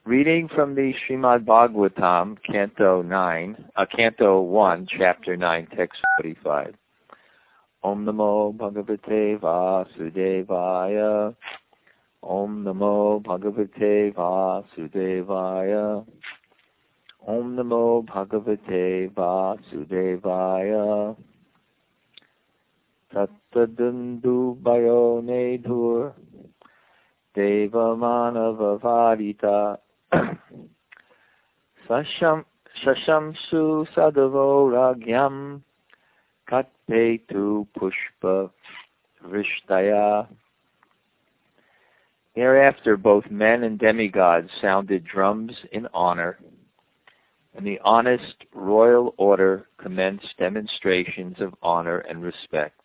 Reading from the Srimad Bhagavatam, Canto 1, Chapter 9, Text 45. Om Namo Bhagavate Vasudevaya. Om Namo Bhagavate Vasudevaya. Om Namo Bhagavate Vasudevaya. Tattadundu Bhayonedur Deva Manava Varita Sashamsu Sadavo Ragyam Katpetu Pushpa Vishtaya. Thereafter both men and demigods sounded drums in honor, and the honest royal order commenced demonstrations of honor and respect.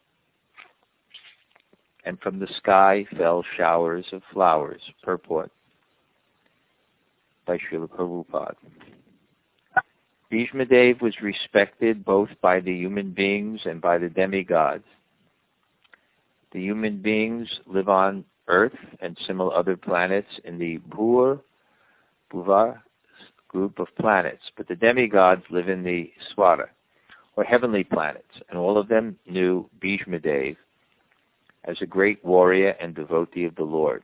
And from the sky fell showers of flowers. Purport by Srila Prabhupada. Bhishmadev was respected both by the human beings and by the demigods. The human beings live on Earth and similar other planets in the Bhuvar group of planets, but the demigods live in the Swara, or heavenly planets, and all of them knew Bhishmadev as a great warrior and devotee of the Lord.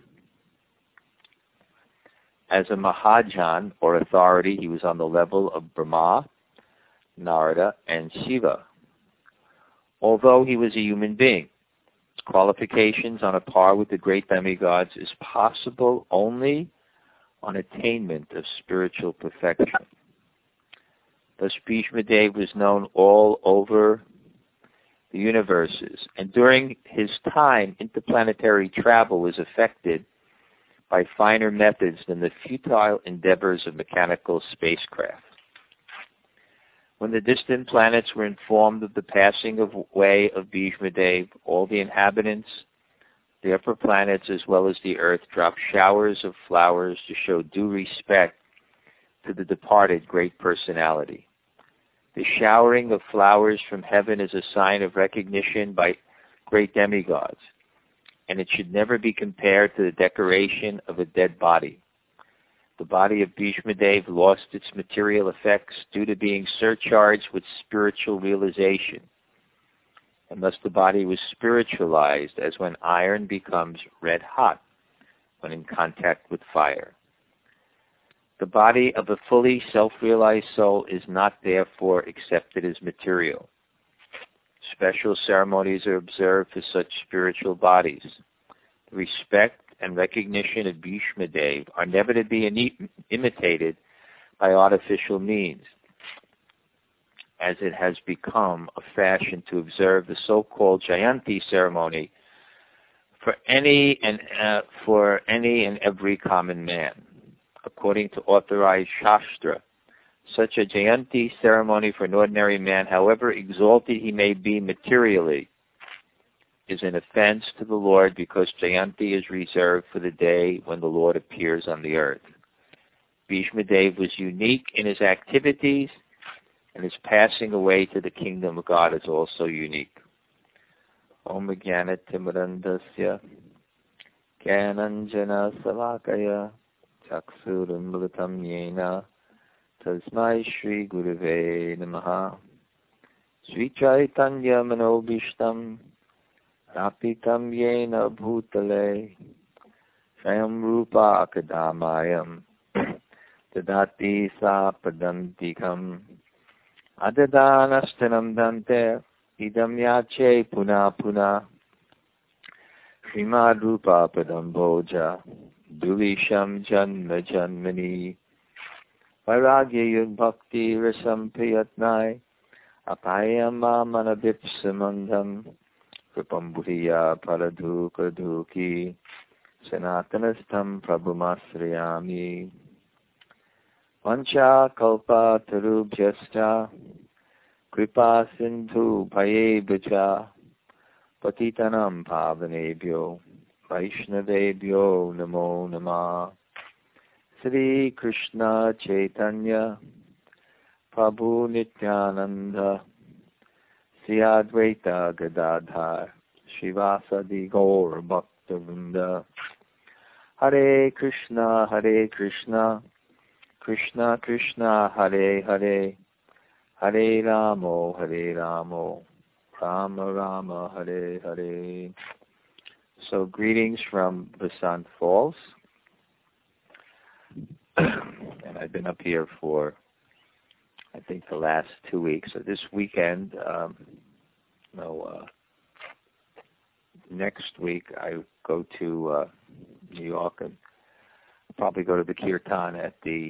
As a Mahajan, or authority, he was on the level of Brahma, Narada, and Shiva. Although he was a human being, qualifications on a par with the great demigods is possible only on attainment of spiritual perfection. Thus Bhishmadev was known all over the universes, and during his time, interplanetary travel was affected by finer methods than the futile endeavors of mechanical spacecraft. When the distant planets were informed of the passing away of Bhishmadev, all the inhabitants, the upper planets as well as the earth, dropped showers of flowers to show due respect to the departed great personality. The showering of flowers from heaven is a sign of recognition by great demigods, and it should never be compared to the decoration of a dead body. The body of Bhishmadev lost its material effects due to being surcharged with spiritual realization, and thus the body was spiritualized as when iron becomes red hot when in contact with fire. The body of a fully self-realized soul is not therefore accepted as material. Special ceremonies are observed for such spiritual bodies. The respect and recognition of Bhishmadev are never to be imitated by artificial means, as it has become a fashion to observe the so-called Jayanti ceremony for any and every common man. According to authorized Shastra, such a Jayanti ceremony for an ordinary man, however exalted he may be materially, is an offense to the Lord, because Jayanti is reserved for the day when the Lord appears on the earth. Bhishmadev was unique in his activities, and his passing away to the kingdom of God is also unique. Om Jnana Timirandasya Jnananjana Salakaya Chaksuramritam Yena Tasmai Shri Gurave Namaha Sri Chaitanya Manobishtam Rapitam Yena Bhutale Swayam Rupa Akadamayam Tadati Sa Padantikam Adadanastanam Dante Idam Yache Puna Puna Srimad Rupa Padamboja Dulisham Janma Janmani Vairagya Yug Bhakti Rasam Priyatnai Apayam Manabipsamandam Kripam Bhuriya Paradhuka Dhuki Sanatanastam Prabhumasriyami Vancha Kalpa Tarubhyasta Kripa Sindhu Bhayebhaja Patitanam Pavanebhyo Vaishnavebhyo Namo Namah. Sri Krishna Chaitanya Prabhu Nityananda Sri Advaita Gadadhar Shivasadi Gaur Bhakta Vrinda Hare Krishna, Krishna Krishna, Hare Hare, Hare Ramo, Rama Rama, Hare Hare. So greetings from Vasant Falls. And I've been up here for, I think, the last 2 weeks. So this weekend, next week I go to New York and probably go to the Kirtan at the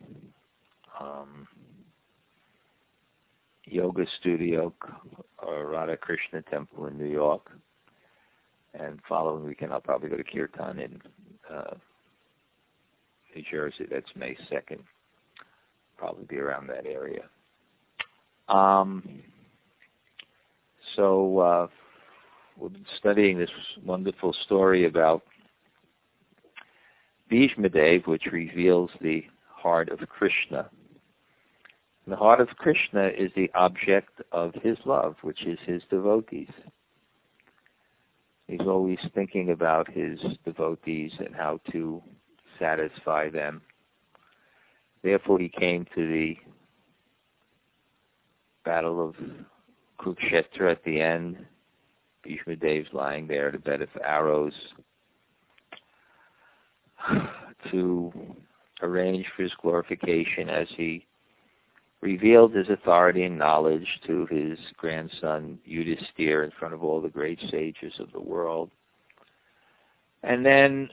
yoga studio or Radha Krishna Temple in New York. And following weekend I'll probably go to Kirtan in New Jersey. That's May 2nd. Probably be around that area. So we've been studying this wonderful story about Bhishma Dev, which reveals the heart of Krishna. And the heart of Krishna is the object of his love, which is his devotees. He's always thinking about his devotees and how to satisfy them. Therefore, he came to the Battle of Kurukshetra at the end. Bhishma Dev's lying there at a bed of arrows to arrange for his glorification as he revealed his authority and knowledge to his grandson Yudhisthira in front of all the great sages of the world. And then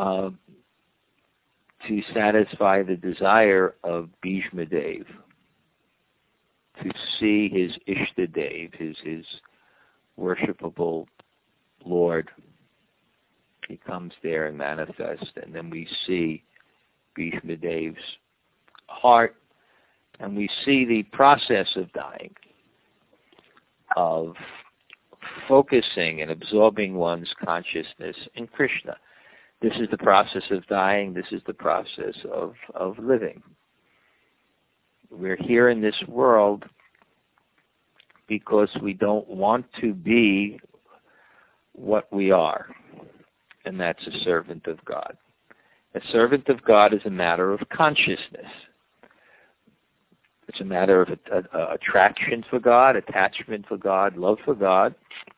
to satisfy the desire of Bhishma Dev, to see his Ishtadev, his worshipable Lord. He comes there and manifests, and then we see Bhishma Dev's heart, and we see the process of dying, of focusing and absorbing one's consciousness in Krishna. This is the process of dying. This is the process of living. We're here in this world because we don't want to be what we are, and that's a servant of God. A servant of God is a matter of consciousness. It's a matter of attraction for God, attachment for God, love for God,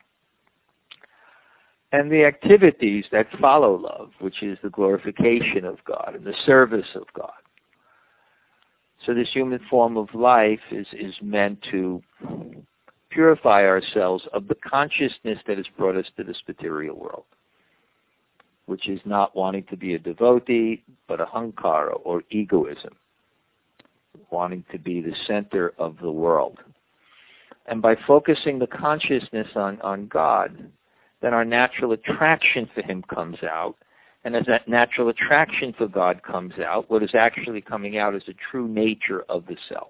and the activities that follow love, which is the glorification of God and the service of God. So this human form of life is meant to purify ourselves of the consciousness that has brought us to this material world, which is not wanting to be a devotee, but ahankara, or egoism, wanting to be the center of the world. And by focusing the consciousness on God, then our natural attraction for him comes out. And as that natural attraction for God comes out, what is actually coming out is the true nature of the self.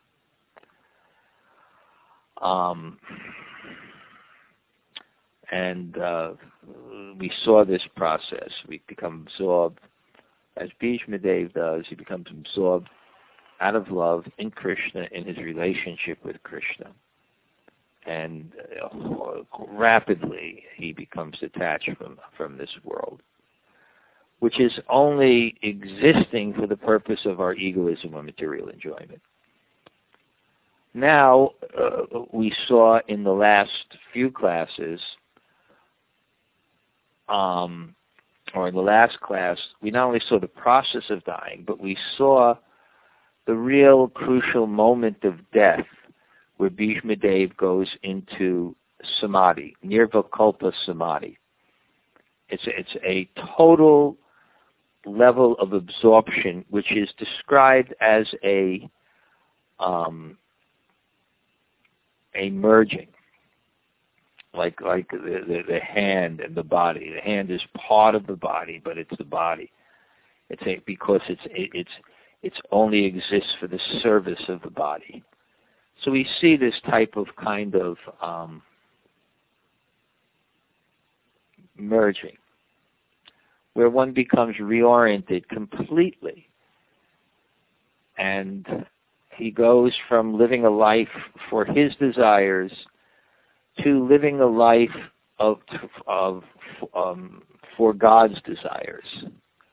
We saw this process. We become absorbed, as Bhishma Dev does, he becomes absorbed out of love in Krishna, in his relationship with Krishna. And rapidly he becomes detached from this world, which is only existing for the purpose of our egoism or material enjoyment. Now, we saw in the last few classes, or in the last class, we not only saw the process of dying, but we saw the real crucial moment of death, where Bhishma Dev goes into samadhi, nirvikalpa samadhi. It's a total level of absorption, which is described as a merging, like the hand and the body. The hand is part of the body, but it's the body. Because it only exists for the service of the body. So we see this type of kind of merging, where one becomes reoriented completely, and he goes from living a life for his desires to living a life for God's desires.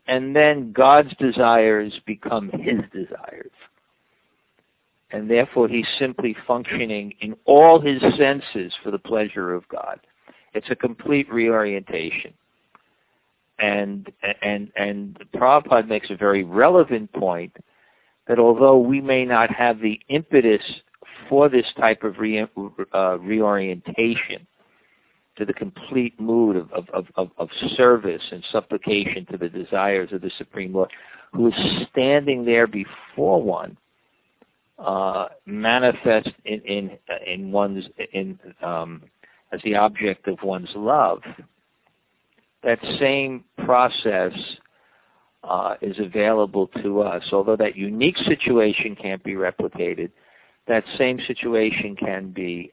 and then God's desires become his desires. And therefore he's simply functioning in all his senses for the pleasure of God. It's a complete reorientation. And Prabhupada makes a very relevant point that although we may not have the impetus for this type of reorientation to the complete mood of service and supplication to the desires of the Supreme Lord, who is standing there before one, manifest in one's as the object of one's love. That same process is available to us. Although that unique situation can't be replicated, that same situation can be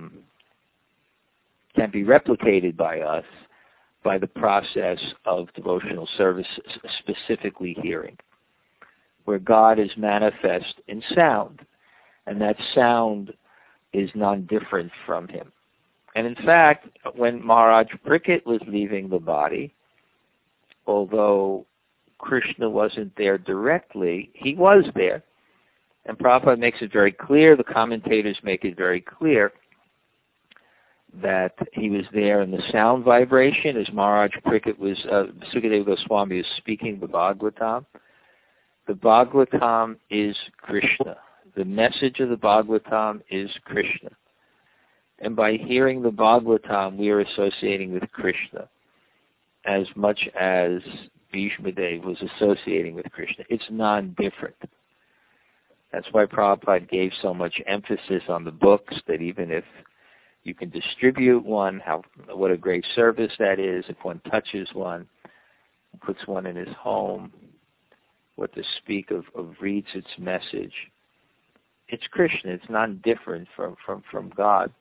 replicated by us by the process of devotional service, specifically hearing, where God is manifest in sound, and that sound is non-different from him. And in fact, when Maharaj Parikshit was leaving the body, although Krishna wasn't there directly, he was there. And Prabhupada makes it very clear, the commentators make it very clear, that he was there in the sound vibration as Maharaj Parikshit was, Sukadeva Goswami is speaking the Bhagavatam. The Bhagavatam is Krishna. The message of the Bhagavatam is Krishna. And by hearing the Bhagavatam, we are associating with Krishna as much as Bhishma Dev was associating with Krishna. It's non-different. That's why Prabhupada gave so much emphasis on the books, that even if you can distribute one, what a great service that is, if one touches one, puts one in his home, what to speak of reads its message. It's Krishna. It's non-different from God.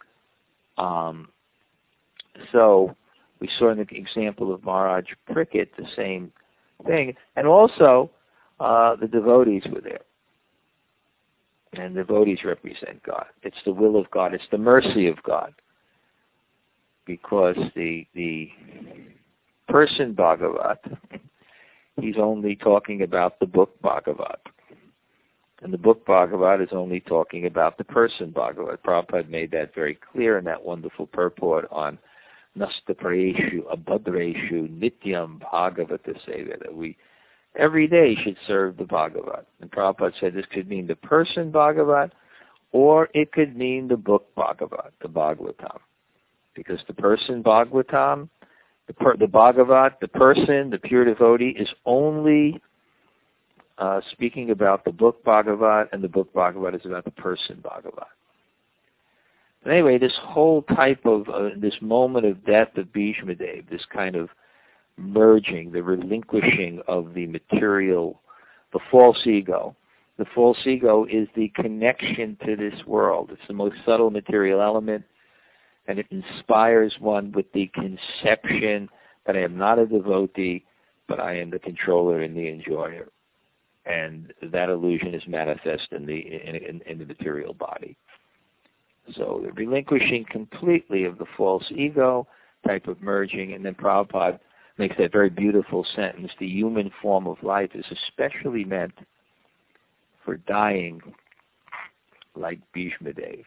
So we saw in the example of Maharaj Parikshit the same thing. And also, the devotees were there. And devotees represent God. It's the will of God. It's the mercy of God. Because the person Bhagavat, he's only talking about the book Bhagavat. And the book Bhagavat is only talking about the person Bhagavat. Prabhupada made that very clear in that wonderful purport on Nastapareshu, Abhadreshu, Nityam Bhagavata Seva, that we every day should serve the Bhagavat. And Prabhupada said this could mean the person Bhagavat, or it could mean the book Bhagavat, the Bhagavatam. Because the person Bhagavatam, the Bhagavat, the person, the pure devotee, is only speaking about the book Bhagavat, and the book Bhagavat is about the person Bhagavat. But anyway, this whole type of, this moment of death of Bhishma Dev, this kind of merging, the relinquishing of the material, the false ego. The false ego is the connection to this world. It's the most subtle material element, and it inspires one with the conception that I am not a devotee, but I am the controller and the enjoyer. And that illusion is manifest in the material body. So the relinquishing completely of the false ego, type of merging, and then Prabhupada makes that very beautiful sentence, the human form of life is especially meant for dying like Bhishma Dev.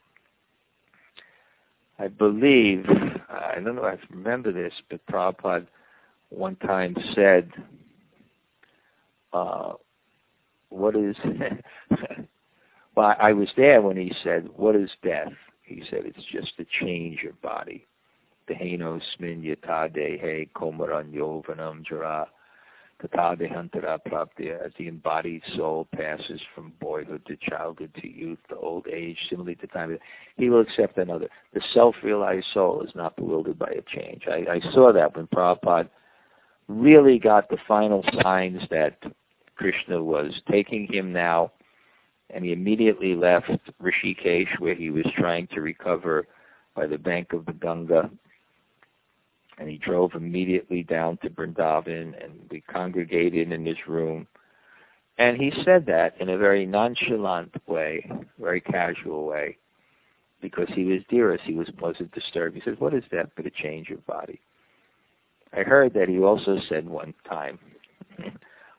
I believe, I don't know if I remember this, but Prabhupada one time said, what is, well, I was there when he said, what is death? He said, it's just a change of body. Dehenosmin yata dehe komaran yovanam jara tata dehantara praptya. As the embodied soul passes from boyhood to childhood to youth to old age, similarly to time, he will accept another. The self-realized soul is not bewildered by a change. I saw that when Prabhupada really got the final signs that Krishna was taking him now, and he immediately left Rishikesh, where he was trying to recover by the bank of the Ganga, and he drove immediately down to Vrindavan, and we congregated in his room. And he said that in a very nonchalant way, very casual way, because he was dear us, he wasn't disturbed. He said, what is that but a change of body? I heard that he also said one time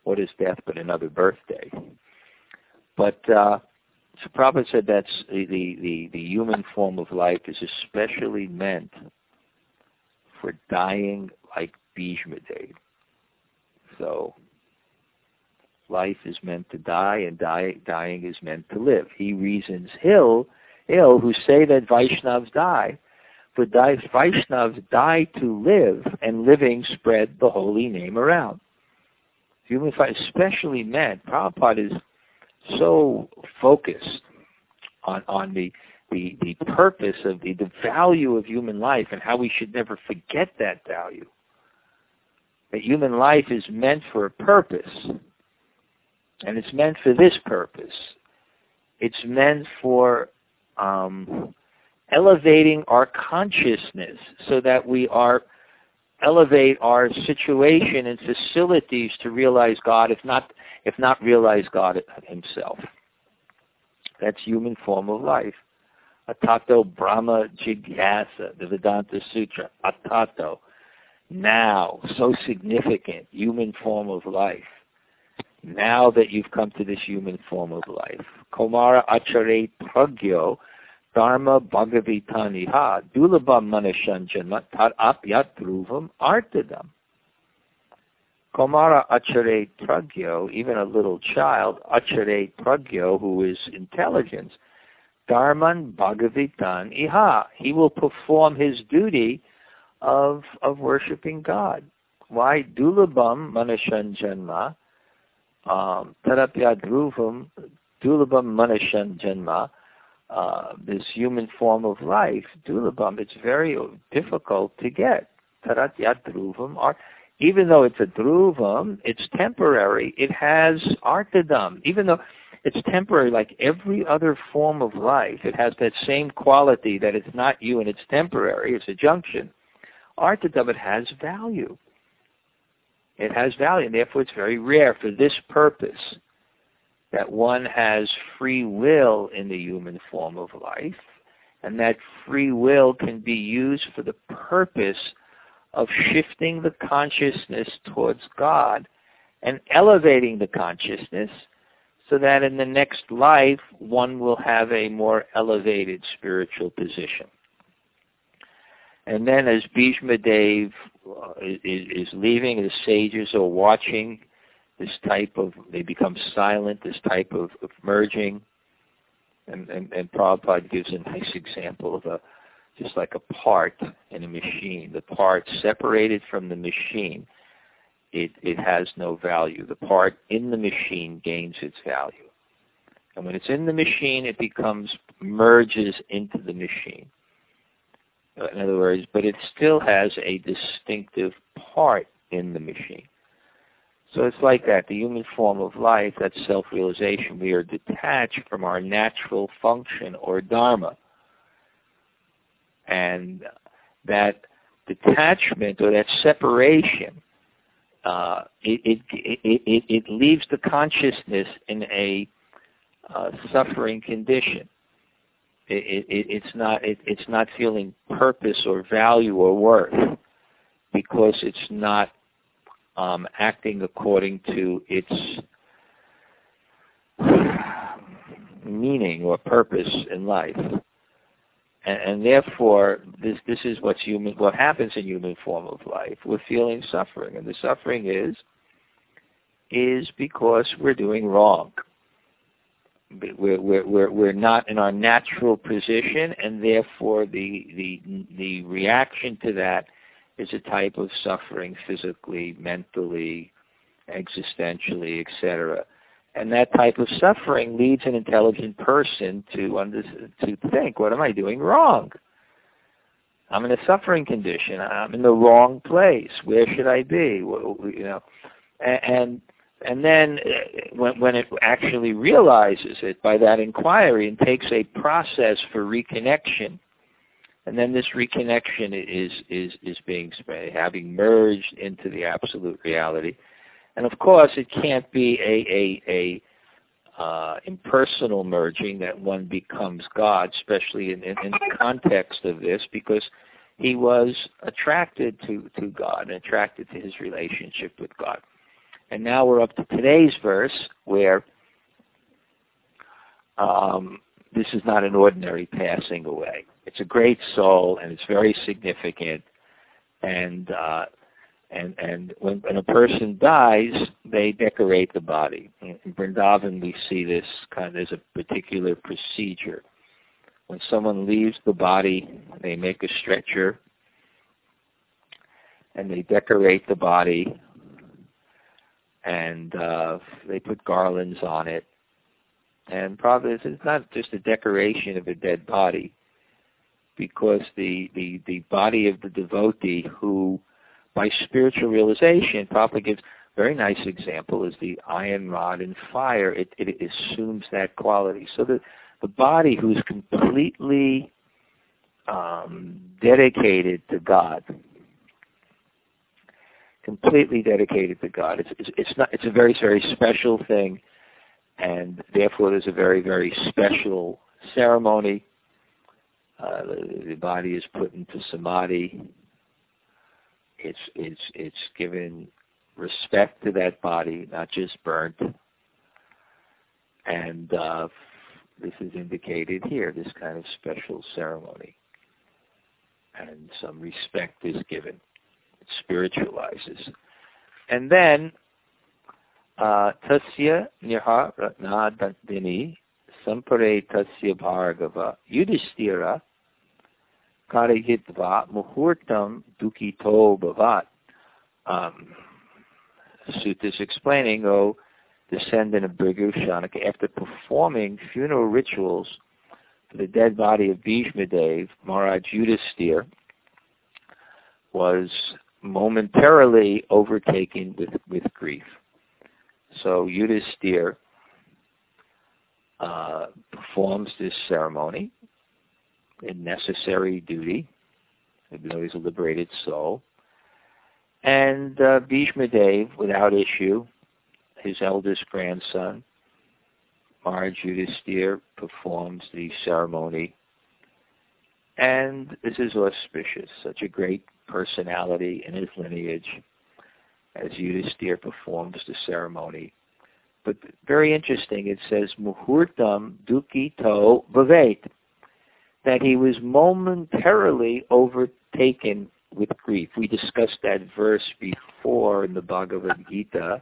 what is death but another birthday? But so Prabhupada said that's the human form of life is especially meant for dying like Bhishma Dev. So life is meant to die, and dying is meant to live. He reasons ill who say that Vaishnavas die, for Vaishnavas die to live, and living spread the holy name around. Human life especially meant, Prabhupada is so focused on the purpose of the value of human life and how we should never forget that value. That human life is meant for a purpose, and it's meant for this purpose. It's meant for elevating our consciousness so that we elevate our situation and facilities to realize God, if not realize God himself. That's human form of life. Atato Brahma Jigyasa, the Vedanta Sutra. Atato. Now, so significant, human form of life. Now that you've come to this human form of life. Komara Acharya Pragyo Dharma Bhagavitaniha Dulabam Manashanjanma Tat Apyat Dhruvam Artadam. Komara Acharya Pragyo, even a little child, Acharya Pragyo, who is intelligence, Dharman Bhagavitan Iha. He will perform his duty of worshiping God. Why? Dulabam Manashanjanma Tarapya Dhruvam Dulabam Manashanjanma. This human form of life, Dulabam, it's very difficult to get. Taratya Dhruvam, even though it's a Dhruvam, it's temporary. It has Artadam. Even though it's temporary, like every other form of life, it has that same quality that it's not you and it's temporary. It's a junction. Artadam, it has value. It has value, and therefore it's very rare for this purpose, that one has free will in the human form of life, and that free will can be used for the purpose of shifting the consciousness towards God and elevating the consciousness so that in the next life one will have a more elevated spiritual position. And then as Bhishma Dev is leaving, the sages are watching this type of, they become silent, this type of merging. And Prabhupada gives a nice example of just like a part in a machine. The part separated from the machine, it has no value. The part in the machine gains its value. And when it's in the machine, it merges into the machine. In other words, but it still has a distinctive part in the machine. So it's like that, the human form of life, that self-realization. We are detached from our natural function or dharma. And that detachment or that separation, it leaves the consciousness in a suffering condition. It's not feeling purpose or value or worth because it's not acting according to its meaning or purpose in life, and therefore this is what happens in human form of life. We're feeling suffering, and the suffering is because we're doing wrong. We're not in our natural position, and therefore the reaction to that is a type of suffering, physically, mentally, existentially, etc. And that type of suffering leads an intelligent person to think, what am I doing wrong? I'm in a suffering condition. I'm in the wrong place. Where should I be? And then when it actually realizes it by that inquiry and takes a process for reconnection, and then this reconnection is having merged into the absolute reality. And of course, it can't be a impersonal merging that one becomes God, especially in the context of this, because he was attracted to God and attracted to his relationship with God. And now we're up to today's verse where this is not an ordinary passing away. It's a great soul, and it's very significant. And when a person dies, they decorate the body. In Vrindavan, we see this there's a particular procedure. When someone leaves the body, they make a stretcher, and they decorate the body, and they put garlands on it. And probably it's not just a decoration of a dead body, because the body of the devotee who, by spiritual realization, Prabhupada gives a very nice example, is the iron rod and fire. It assumes that quality. So the body who's completely dedicated to God, it's a very, very special thing, and therefore there's a very, very special ceremony. The body is put into samadhi. It's given respect to that body, not just burnt. And this is indicated here, this kind of special ceremony. And some respect is given. It spiritualizes. And then, tasya nirha ratnadini sampare tasya bhargava yudhishthira karayitva muhurtam dukito bhavat. Sutta is explaining, O descendant of Bhrigu Shanaka, after performing funeral rituals for the dead body of Bhishma Dev, Maharaj Yudhisthira was momentarily overtaken with grief. So Yudhisthira performs this ceremony in necessary duty, even though he's a liberated soul. And Bhishma Dev, without issue, his eldest grandson, Maharaj Yudhisthira, performs the ceremony. And this is auspicious, such a great personality in his lineage as Yudhisthira performs the ceremony. But very interesting, it says, Muhurtam Dukito Bhavet, that he was momentarily overtaken with grief. We discussed that verse before in the Bhagavad Gita.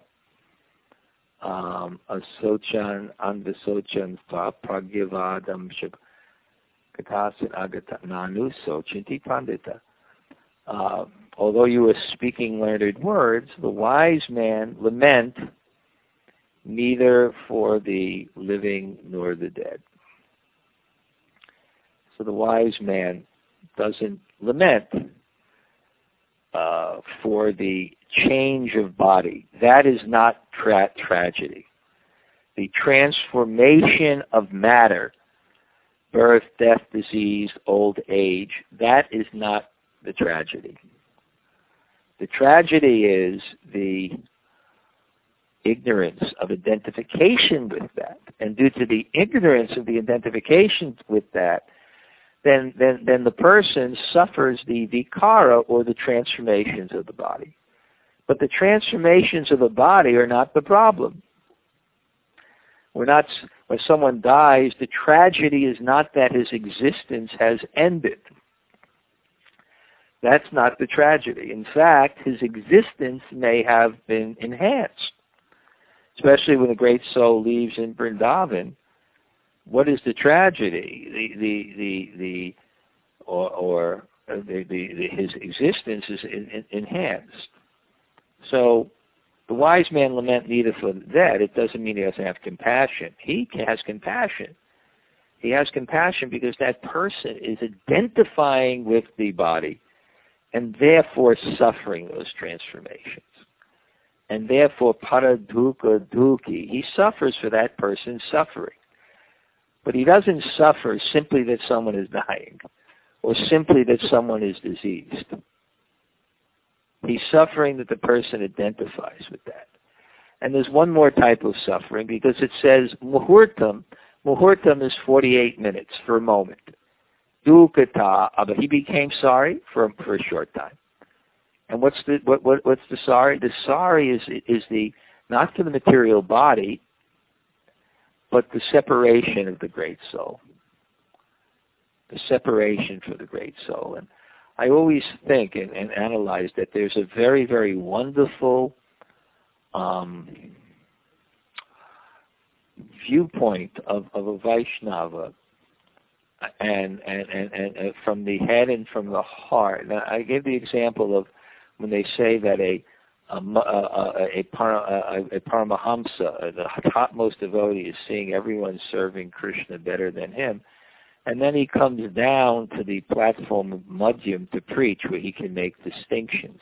Asochan Andasochan Fa Pragyavadam Katasan Agata Nanu Sochanti Pandita. Although you are speaking learned words, the wise man lament neither for the living nor the dead. So the wise man doesn't lament for the change of body. That is not tragedy. The transformation of matter, birth, death, disease, old age, that is not the tragedy. The tragedy is the ignorance of identification with that. And due to the ignorance of the identification with that, then the person suffers the vikara, or the transformations of the body. But the transformations of the body are not the problem. When someone dies, the tragedy is not that his existence has ended. That's not the tragedy. In fact, his existence may have been enhanced. Especially when the great soul leaves in Vrindavan, what is the tragedy? His existence is enhanced. So the wise man lament neither for the dead. It doesn't mean he doesn't have compassion. He has compassion. He has compassion because that person is identifying with the body and therefore suffering those transformations. And therefore, paradukha dukhi, he suffers for that person's suffering. But he doesn't suffer simply that someone is dying or simply that someone is diseased. He's suffering that the person identifies with that. And there's one more type of suffering, because it says muhurtam. Muhurtam is 48 minutes, for a moment. Dukkata, but he became sorry for a short time. And what's the sorry? The sorry is not for the material body, but the separation of the great soul. The separation for the great soul. And I always think and analyze that there's a very, very wonderful viewpoint of a Vaishnava and from the head and from the heart. Now, I gave the example of when they say that a Paramahamsa, the topmost devotee, is seeing everyone serving Krishna better than him, and then he comes down to the platform of Madhyam to preach, where he can make distinctions.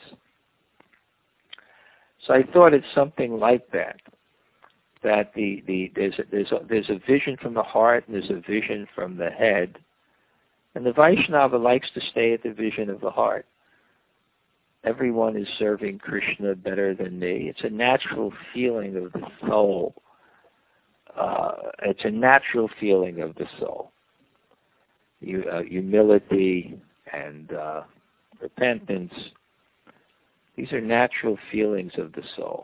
So I thought it's something like that. That there's a vision from the heart and there's a vision from the head, and the Vaishnava likes to stay at the vision of the heart. Everyone is serving Krishna better than me. It's a natural feeling of the soul. It's a natural feeling of the soul. Humility and repentance. These are natural feelings of the soul.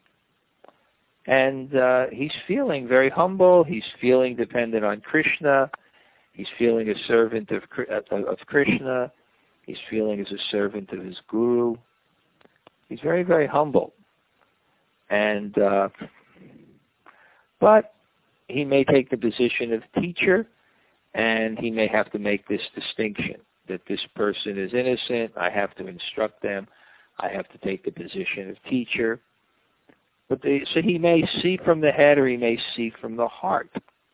And he's feeling very humble. He's feeling dependent on Krishna. He's feeling a servant of Krishna. He's feeling as a servant of his guru. He's very, very humble. And but he may take the position of teacher, and he may have to make this distinction that this person is innocent. I have to instruct them. I have to take the position of teacher. But so he may see from the head or he may see from the heart.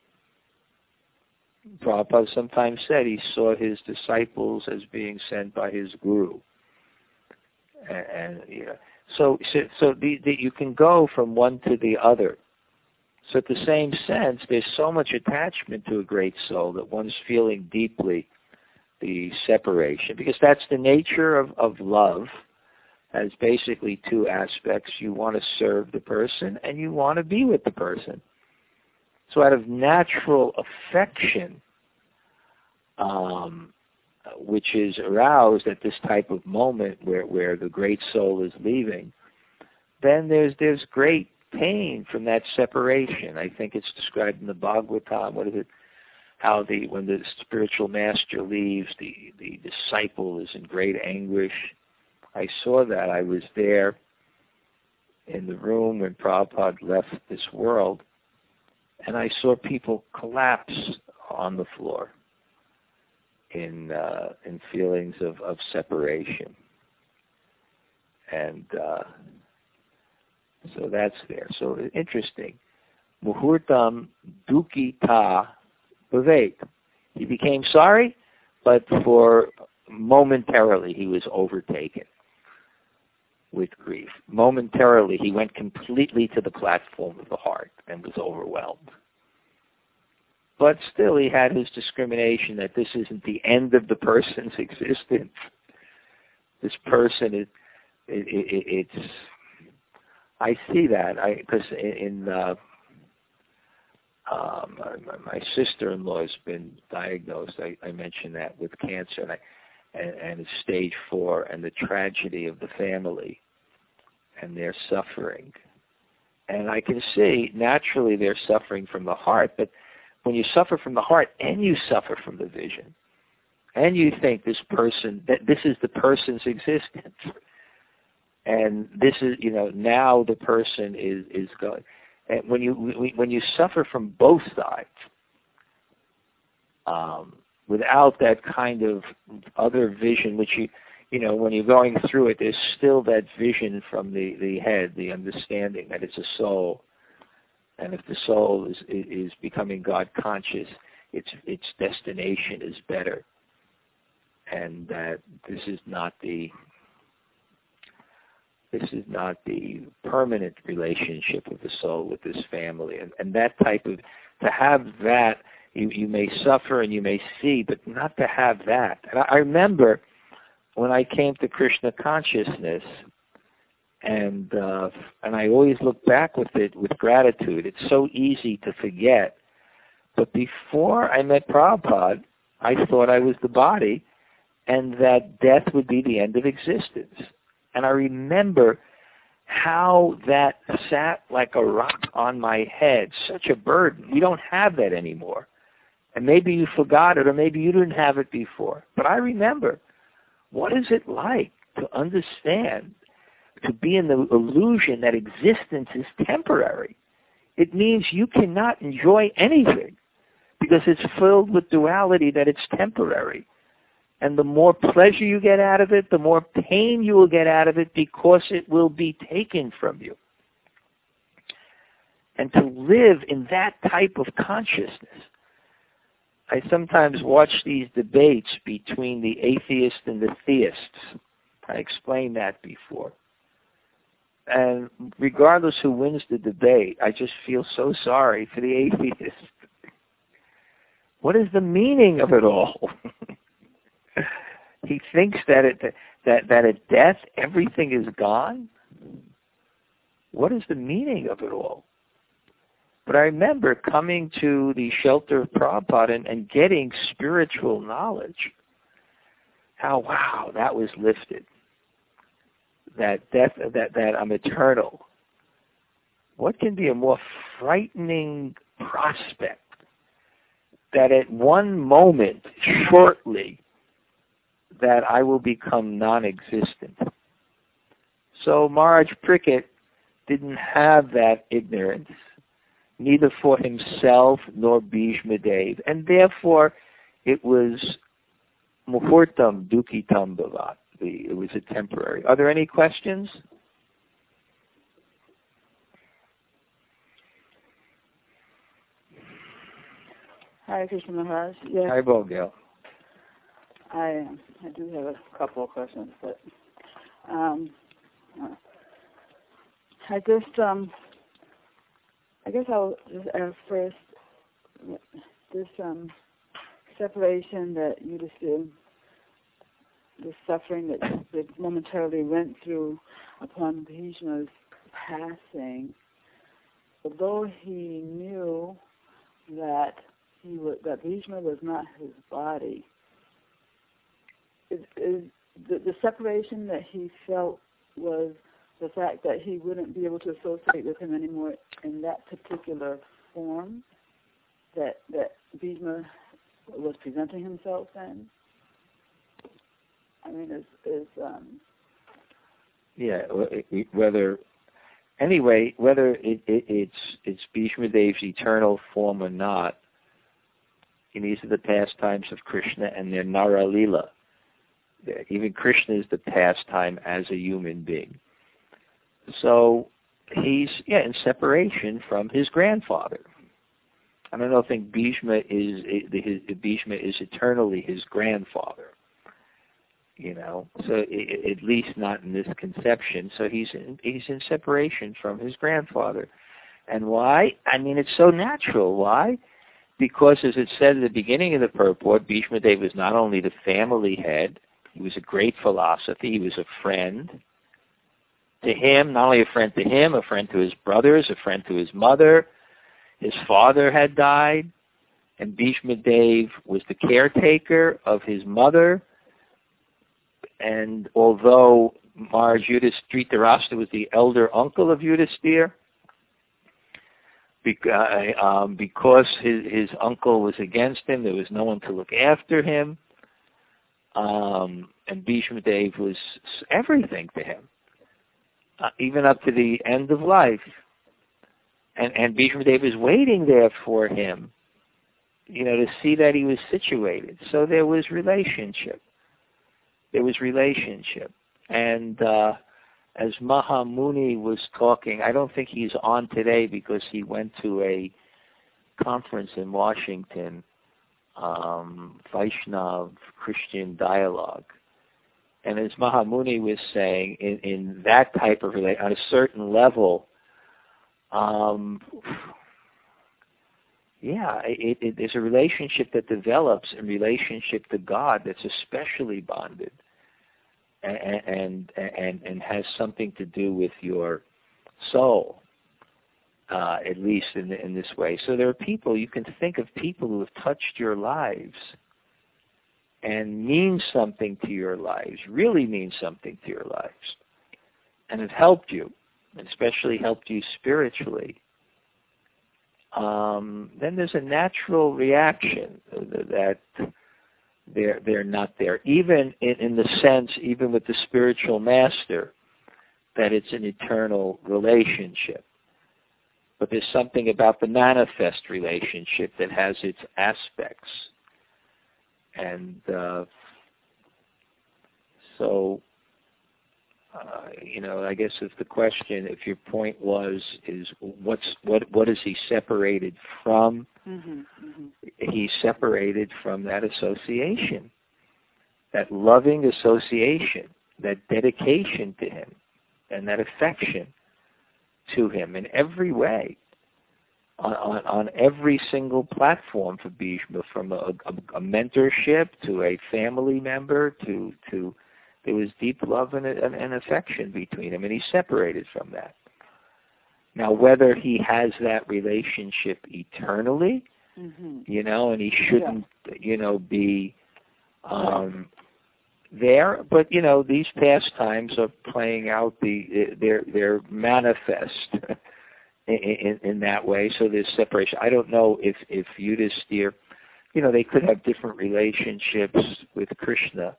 Prabhupada sometimes said he saw his disciples as being sent by his guru. And you know, so you can go from one to the other. So at the same sense, there's so much attachment to a great soul that one's feeling deeply the separation, because that's the nature of love. Has basically two aspects. You want to serve the person and you want to be with the person. So out of natural affection, which is aroused at this type of moment where the great soul is leaving, then there's great pain from that separation. I think it's described in the Bhagavatam. What is it? How when the spiritual master leaves, the disciple is in great anguish. I saw that. I was there in the room when Prabhupada left this world, and I saw people collapse on the floor in feelings of separation. And so that's there. So interesting. Muhurtam dukkita bhavet. He became sorry, but for momentarily he was overtaken with grief. Momentarily he went completely to the platform of the heart and was overwhelmed. But still he had his discrimination that this isn't the end of the person's existence. This person it's I see that because in my sister-in-law has been diagnosed. I mentioned that with cancer, and it's stage 4, and the tragedy of the family and their suffering. And I can see naturally they're suffering from the heart, but when you suffer from the heart and you suffer from the vision, and you think this person, that this is the person's existence, and this is, now the person is going. And when you suffer from both sides, without that kind of other vision, which when you're going through it, there's still that vision from the head, the understanding that it's a soul, and if the soul is becoming God conscious, its destination is better, and that this is not the permanent relationship of the soul with this family. And that type of, to have that, you may suffer and you may see, but not to have that. And I remember when I came to Krishna consciousness, and I always look back with it with gratitude. It's so easy to forget. But before I met Prabhupada, I thought I was the body, and that death would be the end of existence. And I remember how that sat like a rock on my head, such a burden. We don't have that anymore. And maybe you forgot it, or maybe you didn't have it before. But I remember, what is it like to understand, to be in the illusion that existence is temporary? It means you cannot enjoy anything because it's filled with duality, that it's temporary. And the more pleasure you get out of it, the more pain you will get out of it because it will be taken from you. And to live in that type of consciousness. I sometimes watch these debates between the atheists and the theists. I explained that before. And regardless who wins the debate, I just feel so sorry for the atheist. What is the meaning of it all? He thinks that at death everything is gone. What is the meaning of it all? But I remember coming to the shelter of Prabhupada and getting spiritual knowledge. How, wow, that was lifted. That death, that I'm eternal. What can be a more frightening prospect that at one moment, shortly, that I will become non-existent? So Maharaj Prickett didn't have that ignorance, neither for himself nor Bhishma Dev, and therefore it was muhurtam dukkhitam bhavat. It was a temporary. Are there any questions? Hare Krishna Maharaj. Yes. Hi, Bogel. I do have a couple of questions, but I guess I'll just ask first, this separation that you just did, the suffering that you momentarily went through upon Bhishma's passing, although he knew that Bhishma was not his body, is the separation that he felt was the fact that he wouldn't be able to associate with him anymore in that particular form that Bhishma was presenting himself in? I mean, whether it's Bhishma Dev's eternal form or not, and these are the pastimes of Krishna and their Nara Lila. Even Krishna is the pastime as a human being. So he's in separation from his grandfather. I don't think Bhishma is eternally his grandfather. So at least not in this conception. So he's in separation from his grandfather. And why? I mean, it's so natural. Why? Because, as it said at the beginning of the purport, Bhishma Dev was not only the family head, he was a great philosopher, he was a friend to him, not only a friend to him, a friend to his brothers, a friend to his mother. His father had died, and Bhishma Dev was the caretaker of his mother. And although Maharaj Dhritarashtra was the elder uncle of Yudhisthira, because his uncle was against him, there was no one to look after him, and Bhishma Dev was everything to him, even up to the end of life. And Bhishma Dev was waiting there for him, to see that he was situated. So there was relationship. And as Mahamuni was talking, I don't think he's on today because he went to a conference in Washington, Vaishnav Christian Dialogue. And as Mahamuni was saying, in that type of relation, on a certain level, there's a relationship that develops in relationship to God that's especially bonded, and has something to do with your soul, at least in this way. So there are people, you can think of people who have touched your lives and mean something to your lives, really mean something to your lives, and have helped you. especially helped you spiritually, then there's a natural reaction that they're not there. Even in the sense, even with the spiritual master, that it's an eternal relationship. But there's something about the manifest relationship that has its aspects. And I guess if the question, if your point is what is he separated from? Mm-hmm, mm-hmm. He's separated from that association, that loving association, that dedication to him, and that affection to him in every way, on every single platform for Bhishma, from a mentorship to a family member to there was deep love and affection between them, and he's separated from that. Now, whether he has that relationship eternally, and he shouldn't, be there, but these pastimes are playing out they're manifest in that way. So there's separation. I don't know if Yudhisthira, they could have different relationships with Krishna.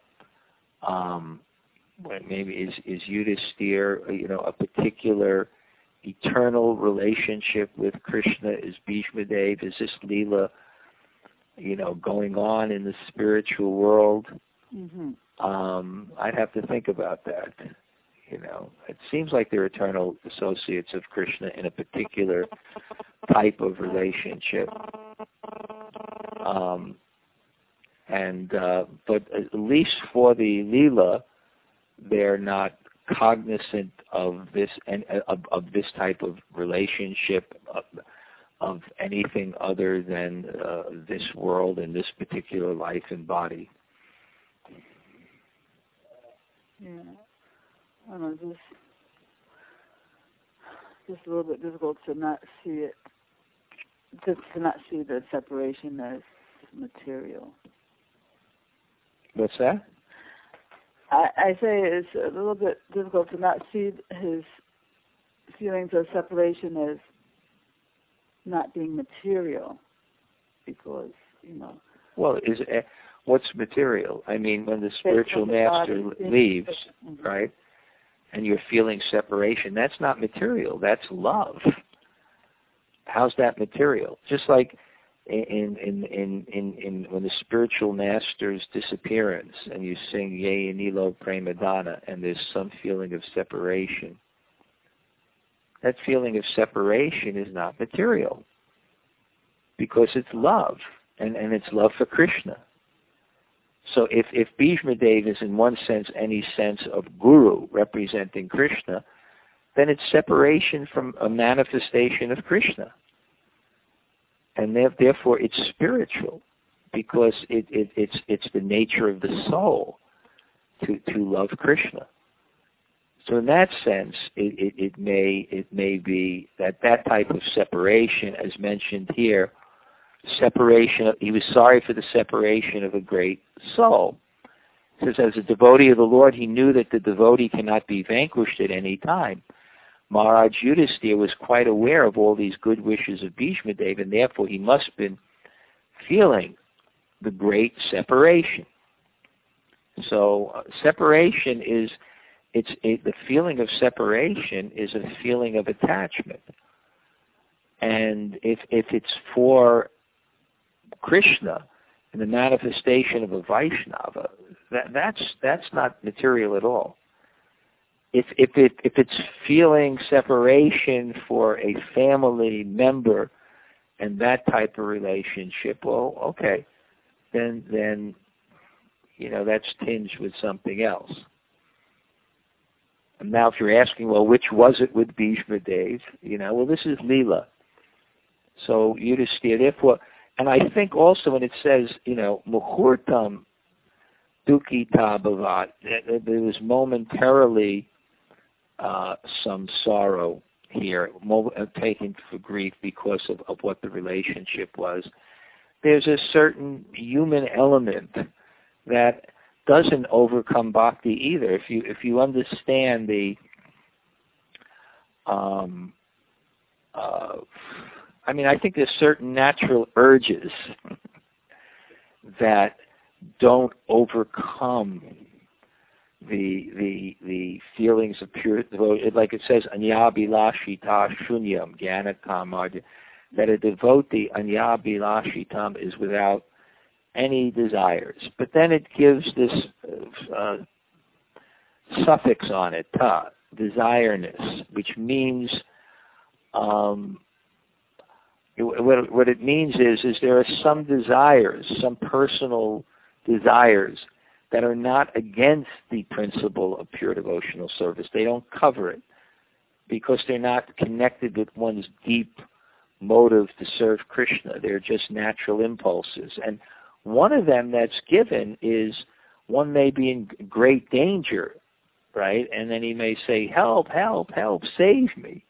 Maybe is Yudhisthira, a particular eternal relationship with Krishna? Is Bhishma Dev? Is this Leela, going on in the spiritual world? Mm-hmm. I'd have to think about that. It seems like they're eternal associates of Krishna in a particular type of relationship. But at least for the Leela, they're not cognizant of this and of this type of relationship of anything other than this world and this particular life and body. Yeah, I don't know, just a little bit difficult to not see it, to not see the separation as material. What's that? I say it's a little bit difficult to not see his feelings of separation as not being material, because, Well, what's material? I mean, when the spiritual master leaves, right, and you're feeling separation, that's not material. That's love. How's that material? Just like in when the spiritual master's disappearance, and you sing Ye Nilo Premadana, and there's some feeling of separation. That feeling of separation is not material, because it's love, and it's love for Krishna. So if Bhishma Dev is in one sense any sense of guru representing Krishna, then it's separation from a manifestation of Krishna. And therefore it's spiritual, because it's the nature of the soul to love Krishna. So in that sense, it may be that type of separation, as mentioned here, he was sorry for the separation of a great soul. It says, as a devotee of the Lord, he knew that the devotee cannot be vanquished at any time. Maharaj Yudhisthira was quite aware of all these good wishes of Bhishma Dev, and therefore he must have been feeling the great separation. So separation is, the feeling of separation is a feeling of attachment. And if it's for Krishna and the manifestation of a Vaishnava, that's not material at all. If it's feeling separation for a family member and that type of relationship, well, okay, then that's tinged with something else. And now, if you're asking, well, which was it with Bhishma Dev? Well, this is Leela. So Yudhisthira, therefore, and I think also when it says, Muhurtam Dukkita Bhavat, there was momentarily some sorrow here, taken for grief because of what the relationship was. There's a certain human element that doesn't overcome bhakti either. If you understand the I think there's certain natural urges that don't overcome the feelings of pure devotion. Like it says, anyabhilashita shunyam jnana kamadya, that a devotee, anyabhilashitam, is without any desires. But then it gives this suffix on it, ta, desireness, which means what it means is there are some desires, some personal desires that are not against the principle of pure devotional service. They don't cover it because they're not connected with one's deep motive to serve Krishna. They're just natural impulses. And one of them that's given is one may be in great danger, right? And then he may say, help, help, help, save me.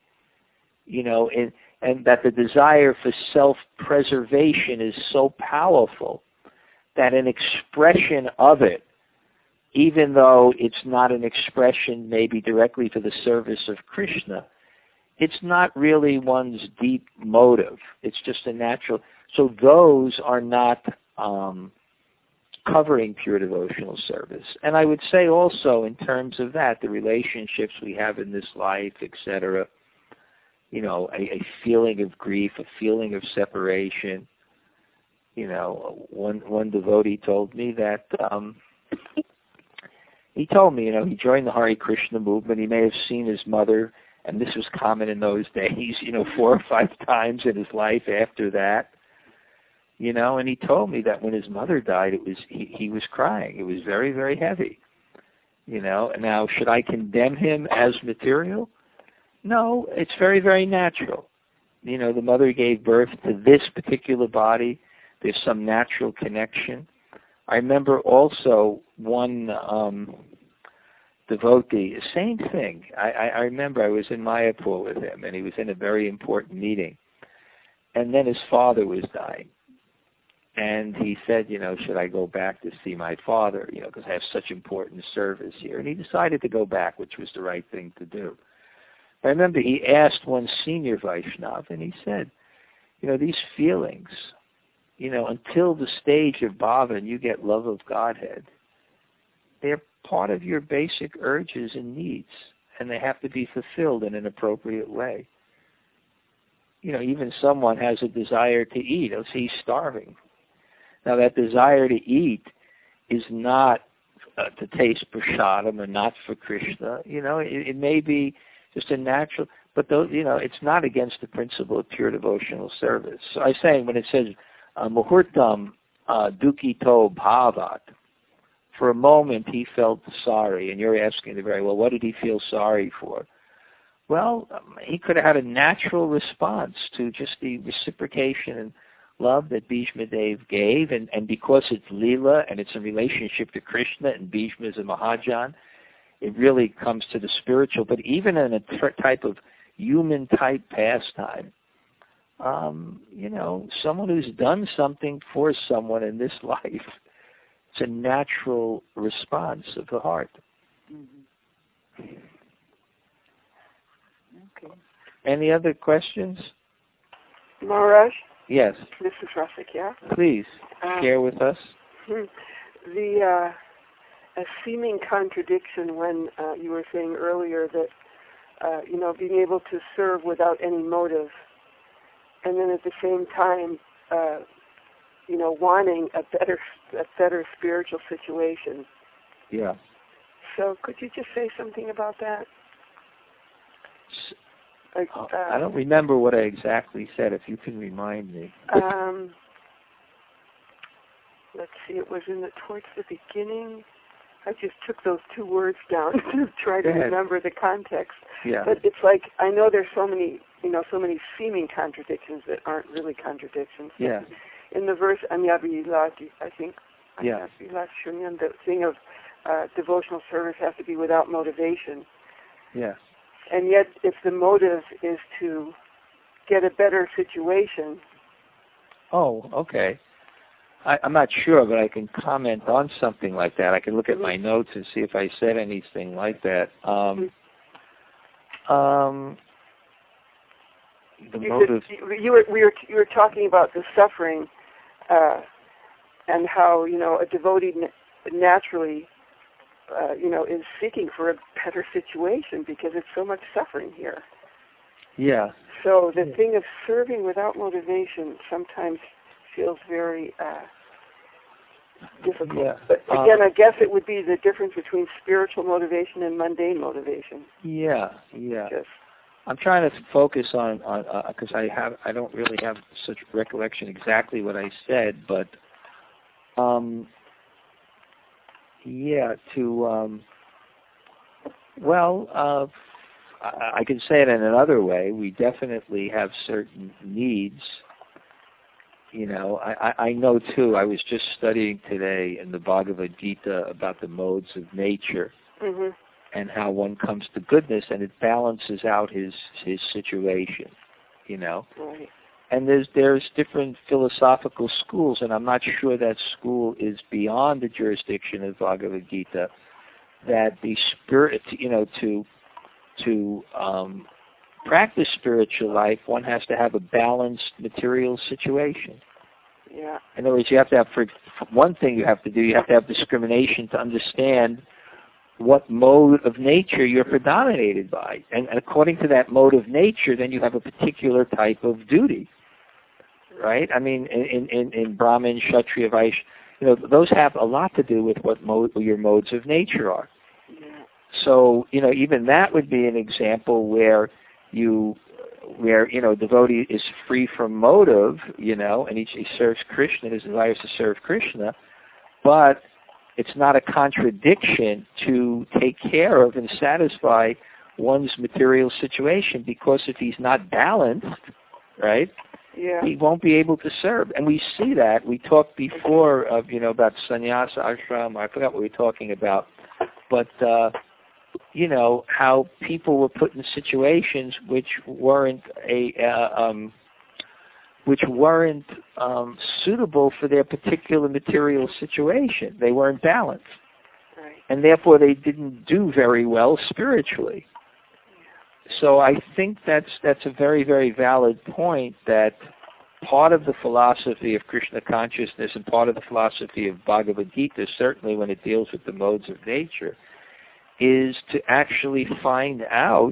And that the desire for self-preservation is so powerful that an expression of it, even though it's not an expression maybe directly for the service of Krishna, it's not really one's deep motive. It's just a natural. So those are not covering pure devotional service. And I would say also in terms of that, the relationships we have in this life, etc., a feeling of grief, a feeling of separation. One devotee told me that he joined the Hare Krishna movement. He may have seen his mother, and this was common in those days, 4 or 5 times in his life after that. And he told me that when his mother died, he was crying. It was very, very heavy. Now, should I condemn him as material? No, it's very, very natural. The mother gave birth to this particular body. There's some natural connection. I remember also one devotee, same thing. I remember I was in Mayapur with him, and he was in a very important meeting. And then his father was dying. And he said, should I go back to see my father, because I have such important service here. And he decided to go back, which was the right thing to do. I remember he asked one senior Vaishnava, and he said, these feelings, until the stage of bhava and you get love of Godhead, they're part of your basic urges and needs, and they have to be fulfilled in an appropriate way. Even someone has a desire to eat. He's starving. Now, that desire to eat is not to taste prasadam or not for Krishna. It may be just a natural, but it's not against the principle of pure devotional service. So I'm saying when it says muhurtam dukkito bhavat, for a moment he felt sorry, and you're asking the very well, what did he feel sorry for? Well, he could have had a natural response to just the reciprocation and love that Bhishma Dev gave, and because it's Leela and it's a relationship to Krishna, and Bhishma is a Mahajan, it really comes to the spiritual. But even in a type of human-type pastime, someone who's done something for someone in this life, it's a natural response of the heart. Mm-hmm. Okay. Any other questions? Maharaj? Yes. This is Rasik, yeah? Please, share with us. A seeming contradiction when you were saying earlier that, being able to serve without any motive, and then at the same time, wanting a better spiritual situation. Yeah. So could you just say something about that? I don't remember what I exactly said. If you can remind me. Let's see. It was towards the beginning. I just took those 2 words down to try to remember the context. Yeah. But it's like I know there's so many seeming contradictions that aren't really contradictions. Yeah. In the verse Anyabhilati, I think. Yeah. Shunyam, the thing of devotional service has to be without motivation. Yes. And yet, if the motive is to get a better situation. Oh, okay. I'm not sure, but I can comment on something like that. I can look at my notes and see if I said anything like that. You were talking about the suffering, and how a devotee naturally, is seeking for a better situation because it's so much suffering here. Yeah. So the thing of serving without motivation sometimes feels very difficult. Yeah. But again, I guess it would be the difference between spiritual motivation and mundane motivation. Yeah. I'm trying to focus on because I don't really have such recollection exactly what I said, but I can say it in another way. We definitely have certain needs. I know too. I was just studying today in the Bhagavad Gita about the modes of nature. Mm-hmm. And how one comes to goodness, and it balances out his situation, Right. And there's different philosophical schools, and I'm not sure that school is beyond the jurisdiction of Bhagavad Gita. That the spirit, to practice spiritual life, one has to have a balanced material situation. Yeah. In other words, you have to have, for one thing, you have to have discrimination to understand what mode of nature you're predominated by. And according to that mode of nature, then you have a particular type of duty, right? I mean, in Brahmin, Kshatriya, Vaishya, those have a lot to do with what your modes of nature are. Yeah. So, even that would be an example where devotee is free from motive, and he serves Krishna, his desires to serve Krishna, but it's not a contradiction to take care of and satisfy one's material situation, because if he's not balanced, right, he won't be able to serve. And we see that. We talked before of, about sannyasa ashram. I forgot what we were talking about. But, how people were put in situations which weren't suitable for their particular material situation. They weren't balanced. Right. And therefore they didn't do very well spiritually. Yeah. So I think that's a very, very valid point, that part of the philosophy of Krishna consciousness and part of the philosophy of Bhagavad Gita, certainly when it deals with the modes of nature, is to actually find out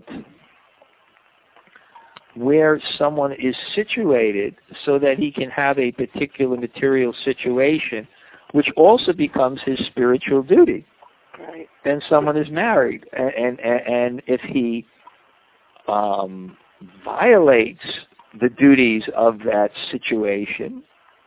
where someone is situated so that he can have a particular material situation, which also becomes his spiritual duty. Right. Then someone is married, and if he violates the duties of that situation,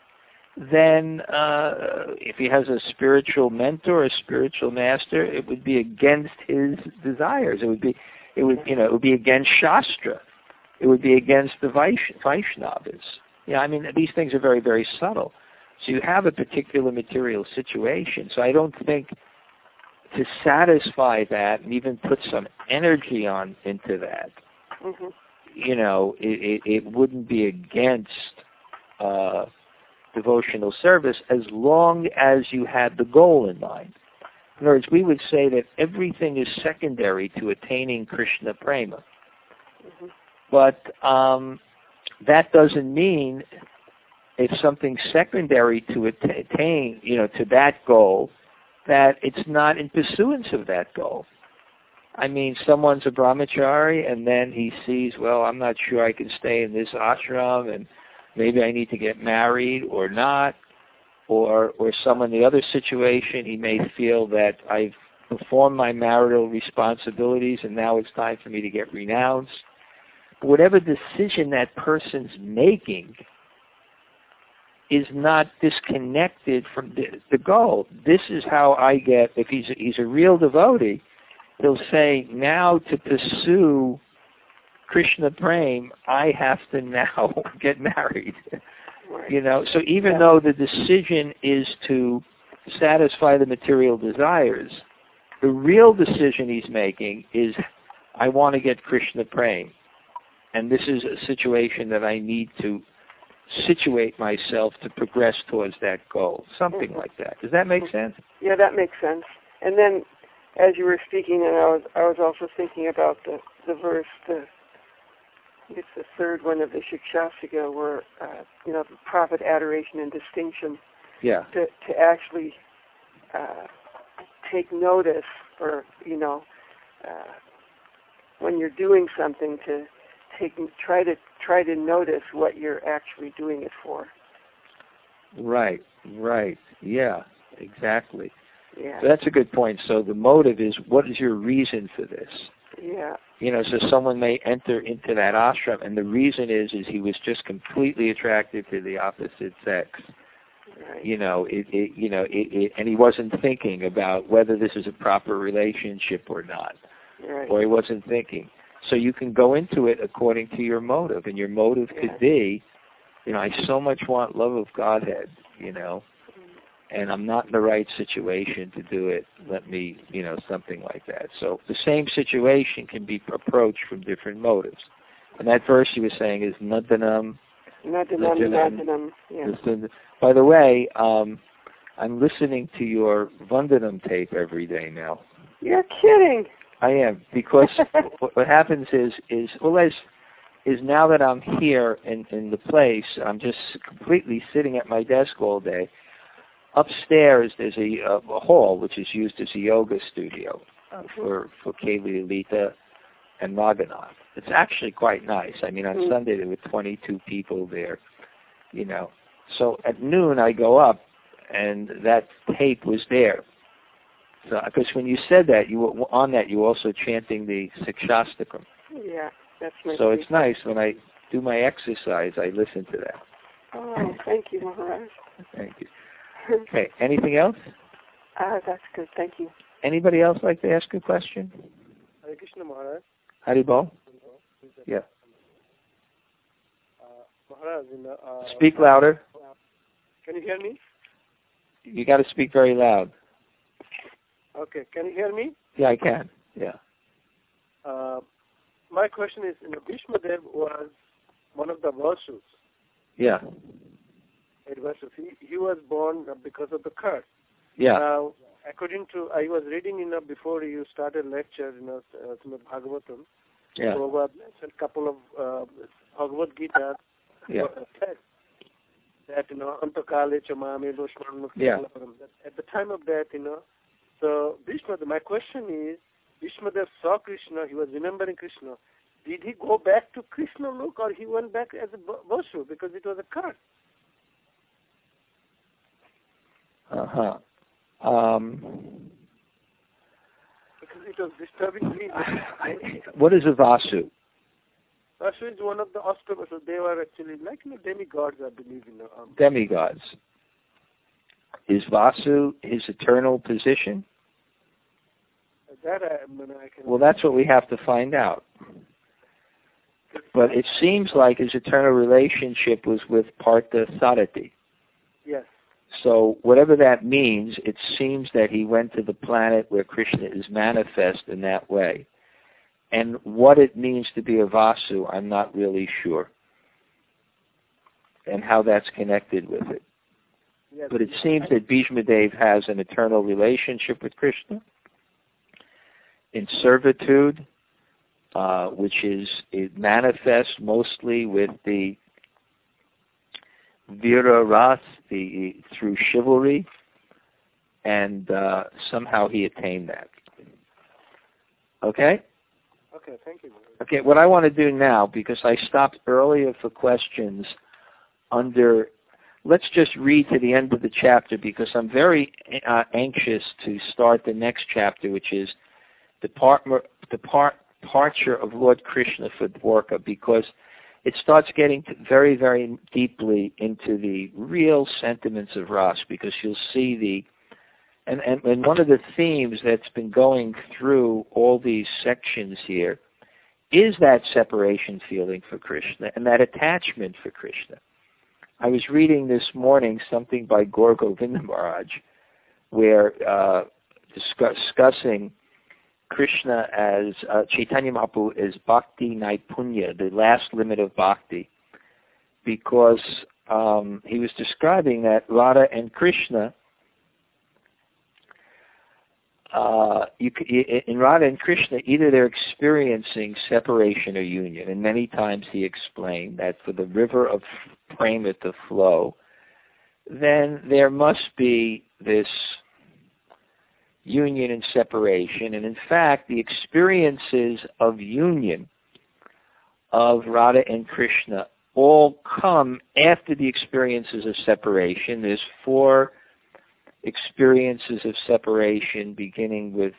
then if he has a spiritual mentor, a spiritual master, it would be against his desires. It would be against Shastra. It would be against the Vaishnavas. I mean, these things are very, very subtle. So you have a particular material situation. So I don't think to satisfy that and even put some energy into that, mm-hmm. It wouldn't be against devotional service as long as you had the goal in mind. In other words, we would say that everything is secondary to attaining Krishna prema. Mm-hmm. But that doesn't mean if something's secondary to attain, to that goal, that it's not in pursuance of that goal. I mean, someone's a brahmachari, and then he sees, well, I'm not sure I can stay in this ashram, and maybe I need to get married or not. Or someone in the other situation, he may feel that I've performed my marital responsibilities, and now it's time for me to get renounced. Whatever decision that person's making is not disconnected from the goal. This is how I get, if he's a real devotee, he'll say, now to pursue Krishna Prem, I have to now get married. Right. So even though the decision is to satisfy the material desires, the real decision he's making is, I want to get Krishna Prem. And this is a situation that I need to situate myself to progress towards that goal. Something mm-hmm. like that. Does that make sense? Yeah, that makes sense. And then, as you were speaking, and I was also thinking about the verse, it's the third one of the Shikshastika, where profit, adoration, and distinction. Yeah. To actually take notice, or when you're doing something, to try to notice what you're actually doing it for. Right. Yeah, exactly. Yeah. So that's a good point. So the motive is, what is your reason for this? Yeah. So someone may enter into that ashram, and the reason is he was just completely attracted to the opposite sex. Right. And he wasn't thinking about whether this is a proper relationship or not. Right. Or he wasn't thinking. So you can go into it according to your motive, and your motive could be, I so much want love of Godhead, and I'm not in the right situation to do it. Let me, something like that. So the same situation can be approached from different motives. And that verse you were saying is Nadanam. Nadanam. Yeah. By the way, I'm listening to your Vandanam tape every day now. You're kidding. I am, because what happens is now that I'm here in the place, I'm just completely sitting at my desk all day. Upstairs, there's a hall which is used as a yoga studio for Kali Lita and Raghunath. It's actually quite nice. I mean, on Sunday there were 22 people there, So at noon I go up, and that tape was there. So, because when you said that, you were also chanting the Sikshastakam. Yeah, that's nice. So it's nice when I do my exercise, I listen to that. Oh, thank you, Maharaj. Thank you. Okay, anything else? That's good, thank you. Anybody else like to ask a question? Hare Krishna, Maharaj. Haribol? Yeah. Maharaj, speak louder. Can you hear me? You got to speak very loud. Okay, can you hear me? Yeah, I can. Yeah. My question is, Bhishma Dev was one of the Vasus. Yeah. He was born because of the curse. Yeah. Now, according to, I was reading, before you started lecture, Srimad Bhagavatam, yeah. Prabhupada mentioned a couple of Bhagavad Gita texts that, Antakale Chamame Doshman. Yeah. At the time of that, so Bhishma, my question is, Bhishma Dev saw Krishna, he was remembering Krishna. Did he go back to Krishna look, or he went back as a Vasu because it was a curse? Uh-huh. Because it was disturbing me. What is a Vasu? Vasu is one of the Ashtabasas. They were actually like demigods, I believe. Demigods. Is Vasu his eternal position? That I can. Well, that's what we have to find out. But it seems like his eternal relationship was with Partha Sadati. Yes. So whatever that means, it seems that he went to the planet where Krishna is manifest in that way. And what it means to be a Vasu, I'm not really sure. And how that's connected with it. Yes. But it seems that Bhishma Dev has an eternal relationship with Krishna in servitude, which it manifests mostly with the Vira Ras, through chivalry, and somehow he attained that. Okay? Okay, thank you. Okay, what I want to do now, because I stopped earlier for questions let's just read to the end of the chapter, because I'm very anxious to start the next chapter, which is departure of Lord Krishna for Dwarka, because it starts getting very, very deeply into the real sentiments of Ras, because you'll see and one of the themes that's been going through all these sections here is that separation feeling for Krishna and that attachment for Krishna. I was reading this morning something by Gaur Govinda Maharaj, where discussing Krishna as Chaitanya Mahaprabhu as Bhakti Naipunya, the last limit of Bhakti, because he was describing that Radha and Krishna in Radha and Krishna, either they're experiencing separation or union, and many times he explained that for the river of prema to flow, then there must be this union and separation. And in fact, the experiences of union of Radha and Krishna all come after the experiences of separation. There's 4 experiences of separation, beginning with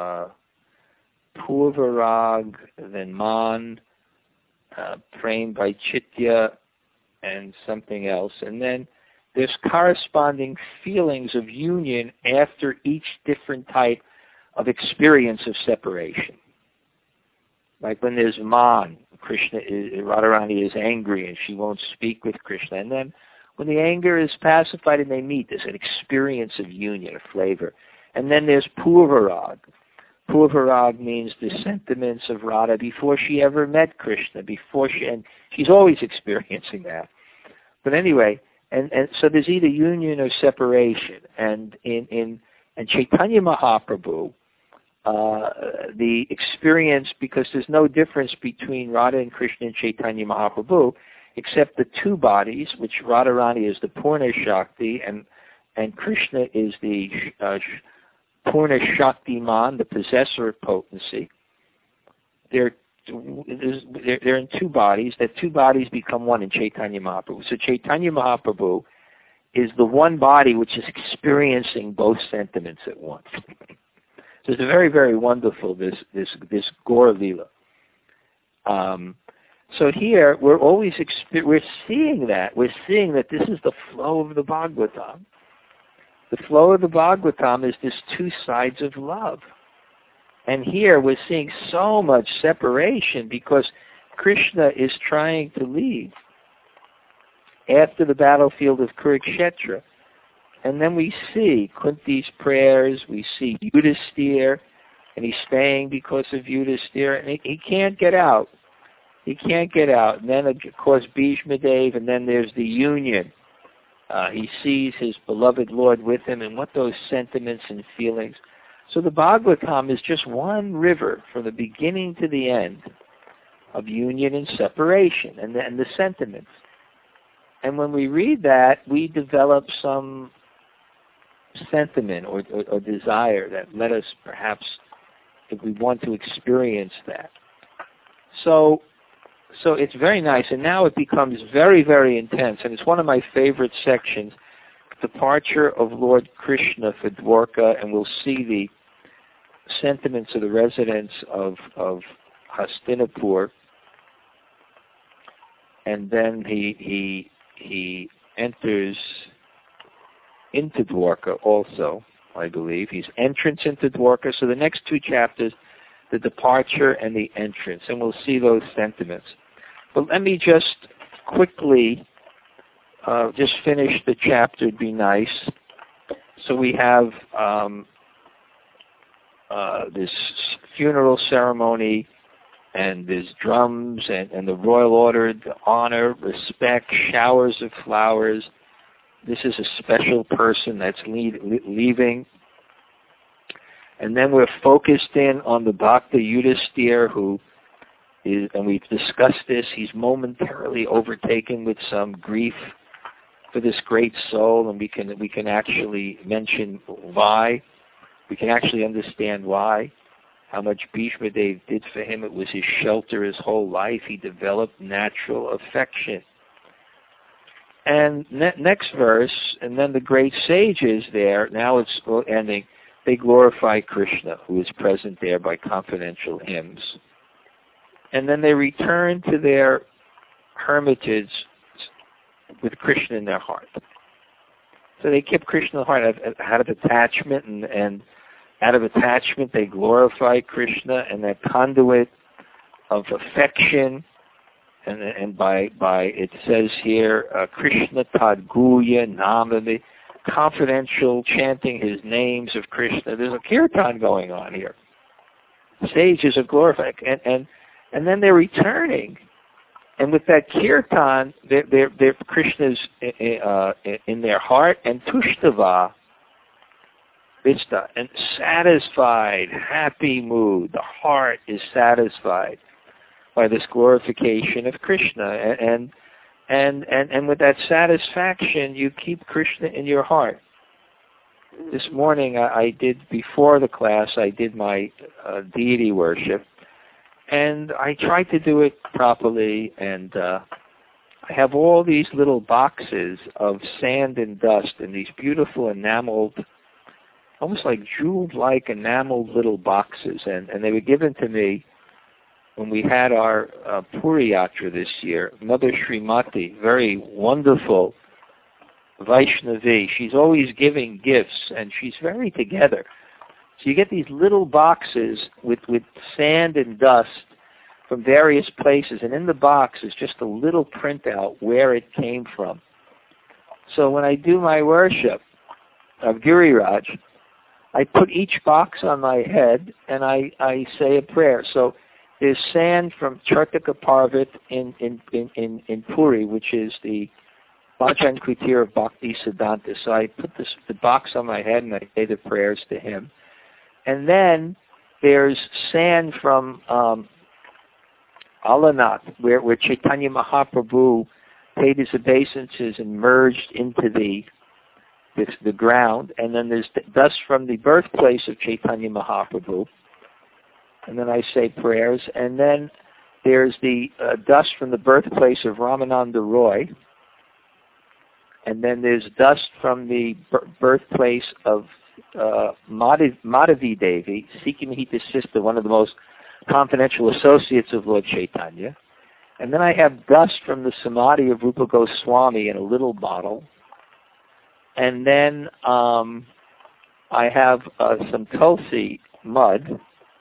Purvarag, then Man, Prem by Chitya, and something else. And then there's corresponding feelings of union after each different type of experience of separation. Like when there's Man, Radharani is angry and she won't speak with Krishna. And then when the anger is pacified and they meet, there's an experience of union, a flavor. And then there's Purvarag. Purvarag means the sentiments of Radha before she ever met Krishna, and she's always experiencing that. But anyway, and so there's either union or separation. And in Chaitanya Mahaprabhu, the experience, because there's no difference between Radha and Krishna and Chaitanya Mahaprabhu, except the 2 bodies, which Radharani is the Purna Shakti, and Krishna is the Purna Shaktiman, the possessor of potency. They're in 2 bodies. That 2 bodies become one in Chaitanya Mahaprabhu. So Chaitanya Mahaprabhu is the one body which is experiencing both sentiments at once. So it's very, very wonderful, this Gaur Leela. So here we're seeing that. We're seeing that this is the flow of the Bhagavatam. The flow of the Bhagavatam is this 2 sides of love. And here we're seeing so much separation because Krishna is trying to leave after the battlefield of Kurukshetra. And then we see Kunti's prayers, we see Yudhisthira, and he's staying because of Yudhisthira, and he can't get out. He can't get out. And then, of course, Bhishma Dev, and then there's the union. He sees his beloved Lord with him, and what those sentiments and feelings. So the Bhagavatam is just one river from the beginning to the end of union and separation, and the sentiments. And when we read that, we develop some sentiment or desire that let us perhaps, if we want to experience that. So it's very nice, and now it becomes very, very intense, and it's one of my favorite sections, departure of Lord Krishna for Dwarka, and we'll see the sentiments of the residents of Hastinapur, and then he enters into Dwarka also, I believe. He's entrance into Dwarka. So the next 2 chapters, the departure and the entrance, and we'll see those sentiments. But let me just quickly just finish the chapter. It'd be nice. So we have this funeral ceremony, and there's drums and the royal order, the honor, respect, showers of flowers. This is a special person that's leaving. And then we're focused in on the Bhakta Yudhisthira, who is, and we've discussed this, he's momentarily overtaken with some grief for this great soul, and we can actually mention why. We can actually understand why. How much Bhishma Dev did for him. It was his shelter his whole life. He developed natural affection. And next verse, and then the great sages there, now it's ending, they glorify Krishna, who is present there by confidential hymns. And then they return to their hermitage with Krishna in their heart. So they kept Krishna in the heart out of attachment, and out of attachment they glorify Krishna, and that conduit of affection. And by it says here, Krishna Tadguya Namami, confidential chanting his names of Krishna. There's a kirtan going on here. Sages are glorifying, and then they're returning, and with that kirtan, they're Krishna's in their heart, and Tushtava, Vista, and satisfied, happy mood. The heart is satisfied by this glorification of Krishna, and with that satisfaction, you keep Krishna in your heart. This morning, I did, before the class, I did my deity worship, and I tried to do it properly, and I have all these little boxes of sand and dust and these beautiful enameled, almost like jeweled-like enameled little boxes, and they were given to me when we had our Puri Yatra this year. Mother Srimati, very wonderful Vaishnavi. She's always giving gifts, and she's very together. So you get these little boxes with sand and dust from various places, and in the box is just a little printout where it came from. So when I do my worship of Giriraj, I put each box on my head, and I say a prayer. So there's sand from Chartika Parvat in Puri, which is the Bhajan Kutir of Bhakti Siddhanta. So I put the box on my head and I say the prayers to him. And then there's sand from Alanath, where Chaitanya Mahaprabhu paid his obeisances and merged into the ground. And then there's dust from the birthplace of Chaitanya Mahaprabhu. And then I say prayers. And then there's the dust from the birthplace of Ramananda Roy. And then there's dust from the birthplace of Madhavi Devi, Sikhi Mahita's sister, one of the most confidential associates of Lord Chaitanya. And then I have dust from the Samadhi of Rupa Goswami in a little bottle. And then I have some Tulsi mud,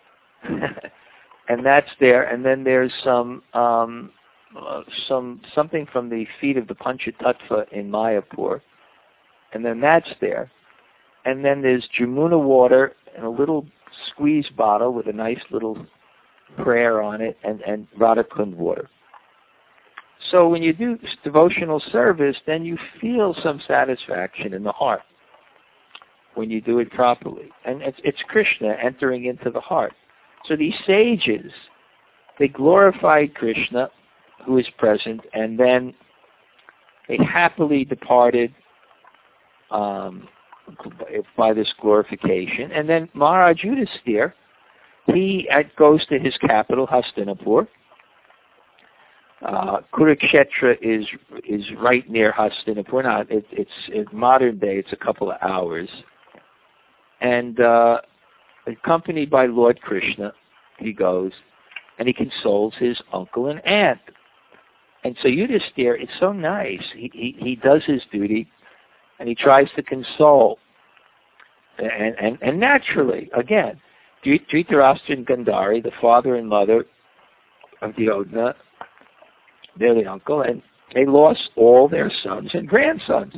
and that's there. And then there's something from the feet of the Panchatattva in Mayapur, and then that's there. And then there's Jamuna water in a little squeeze bottle with a nice little prayer on it, and Radhakund water. So when you do devotional service, then you feel some satisfaction in the heart when you do it properly. And it's Krishna entering into the heart. So these sages, they glorified Krishna, who is present, and then they happily departed by this glorification. And then Maharaj Yudhisthira, he goes to his capital, Hastinapur. Kurukshetra is right near Hastinapur. It's in modern day, it's a couple of hours. And accompanied by Lord Krishna, he goes, and he consoles his uncle and aunt. And so Yudhisthira, it's so nice. He does his duty, and he tries to console. And naturally, again, Dhritarashtra and Gandhari, the father and mother of Duryodhana, they're the uncle, and they lost all their sons and grandsons.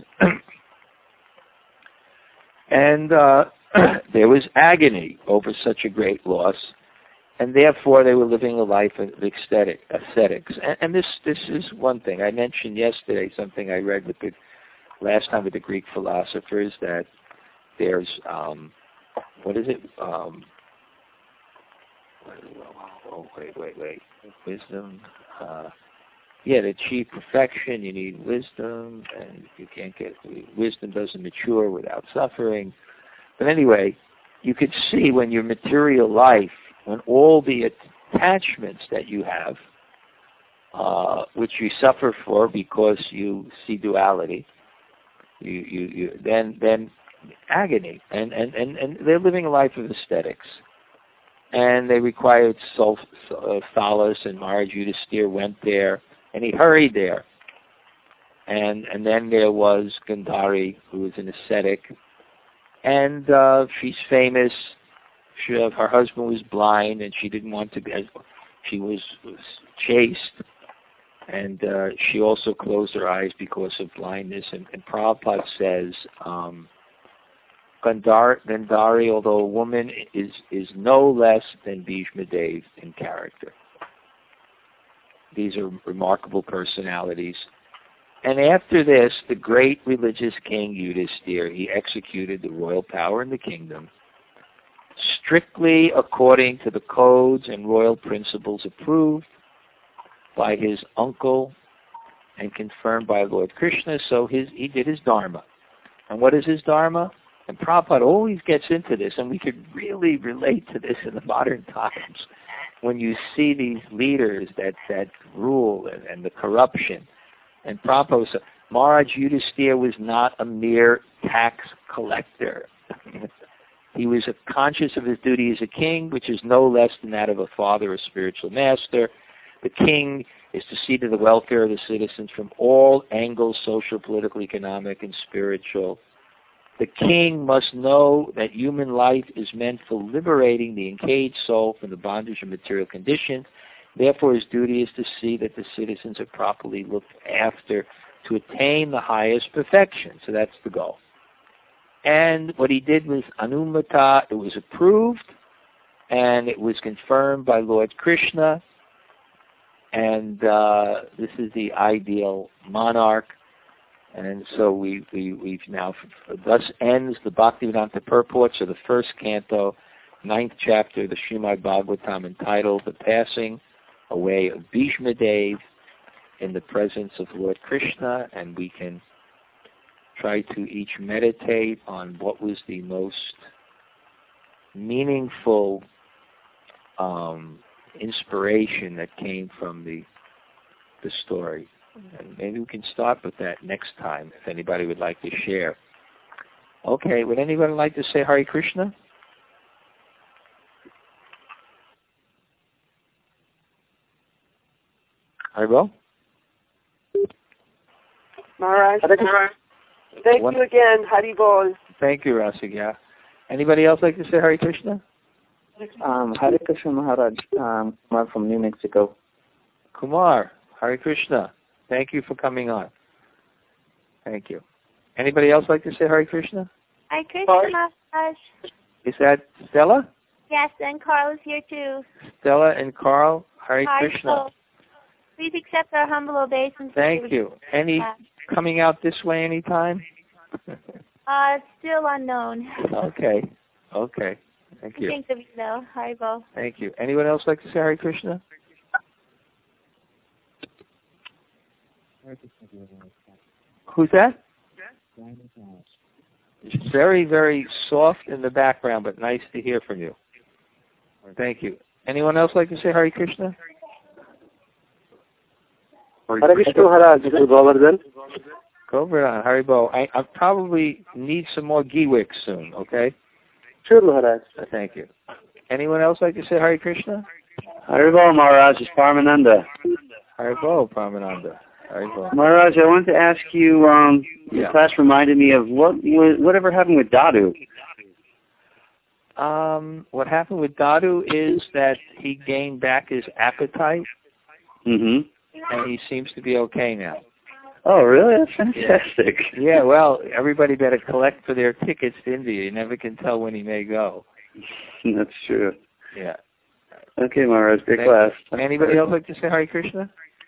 And there was agony over such a great loss, and therefore they were living a life of ascetics. And this is one thing. I mentioned yesterday something I read last time with the Greek philosophers, that there's, wisdom. To achieve perfection, you need wisdom, and you can't get, wisdom doesn't mature without suffering. But anyway, you could see when your material life, when all the attachments that you have, which you suffer for because you see duality, you then agony, and they're living a life of aesthetics. And they required solace, and Maharaj Yudhisthira went there, and he hurried there. And then there was Gandhari, who was an ascetic, and she's famous. Her husband was blind, and she didn't want to be. She was chaste, and she also closed her eyes because of blindness. And Prabhupada says, Gandhari, although a woman, is no less than Bhishma Dev in character. These are remarkable personalities. And after this, the great religious king Yudhisthira, he executed the royal power in the kingdom, strictly according to the codes and royal principles approved by his uncle and confirmed by Lord Krishna. So he did his dharma. And what is his dharma? And Prabhupada always gets into this, and we could really relate to this in the modern times when you see these leaders that rule and the corruption. And Prabhupada said, Maharaj Yudhisthira was not a mere tax collector. He was conscious of his duty as a king, which is no less than that of a father or spiritual master. The king is to see to the welfare of the citizens from all angles, social, political, economic, and spiritual. The king must know that human life is meant for liberating the encaged soul from the bondage of material conditions. Therefore, his duty is to see that the citizens are properly looked after to attain the highest perfection. So that's the goal. And what he did was Anumata, it was approved, and it was confirmed by Lord Krishna. And this is the ideal monarch. And so we've now, thus ends the Bhaktivedanta purports of the first canto, 9th chapter of the Srimad Bhagavatam, entitled The Passing Away of Bhishma Dev in the Presence of Lord Krishna. And we can try to each meditate on what was the most meaningful inspiration that came from the story. And maybe we can start with that next time, if anybody would like to share. Okay, would anybody like to say Hare Krishna? Haribo? Maharaj, thank you again, Haribol. Thank you, Rasigya. Anybody else like to say Hare Krishna? Hare Krishna Maharaj, Kumar from New Mexico. Kumar, Hare Krishna. Thank you for coming on. Thank you. Anybody else like to say Hare Krishna? Hare Krishna Maharaj. Is that Stella? Yes, and Carl is here too. Stella and Carl, Hare Krishna. Please accept our humble obeisance. Thank you. Any coming out this way anytime? Still unknown. Okay. Thank you. Think of you though, Haribol. Thank you. Anyone else like to say Hare Krishna? Who's that? It's very, very soft in the background, but nice to hear from you. Thank you. Anyone else like to say Hare Krishna? Hare Krishna Maharaj, this is Govardhan. Govardhan, Haribo. I probably need some more ghee wicks soon, okay? Sure, Maharaj. Thank you. Anyone else like to say Hare Krishna? Haribo Maharaj, it's Paramananda. Haribo, Paramananda. Haribo. Maharaj, I wanted to ask you, the class reminded me of whatever happened with Dadu. What happened with Dadu is that he gained back his appetite, and he seems to be okay now. Oh, really? That's fantastic. Yeah, well, everybody better collect for their tickets to India. You never can tell when he may go. That's true. Yeah. Okay, Maharaj, great class. Anybody else like to say Hare Krishna?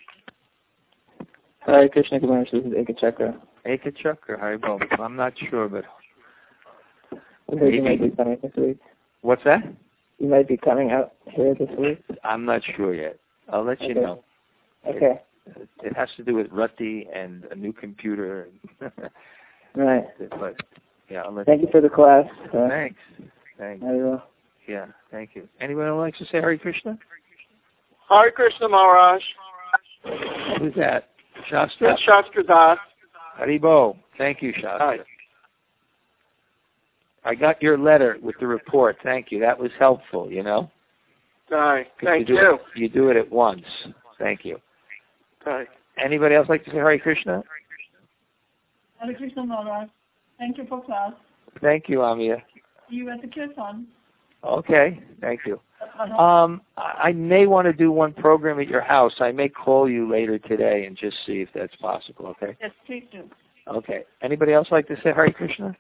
Hare Krishna, Maharaj, this is Eka Chakra. Eka Chakra, Haribo. I'm not sure, but You might be coming this week. What's that? You might be coming out here this week. I'm not sure yet. I'll let you know. Okay. It has to do with Rati and a new computer. Right. But yeah, I'll let Thank you for the class. Thanks. I will. Yeah, thank you. Anyone who likes to say Hare Krishna? Hare Krishna Maharaj. Who's that? Shastra? That's Shastra Das. Haribo. Thank you, Shastra. Hi. I got your letter with the report. Thank you. That was helpful, you know? Hi. Thank you. you. You do it at once. Thank you. Hi. Anybody else like to say Hare Krishna? Hare Krishna Maharaj. Thank you for class. Thank you, Amia. See you at the Kirtan. Okay, thank you. I may want to do one program at your house. I may call you later today and just see if that's possible, okay? Yes, please do. Okay. Anybody else like to say Hare Krishna?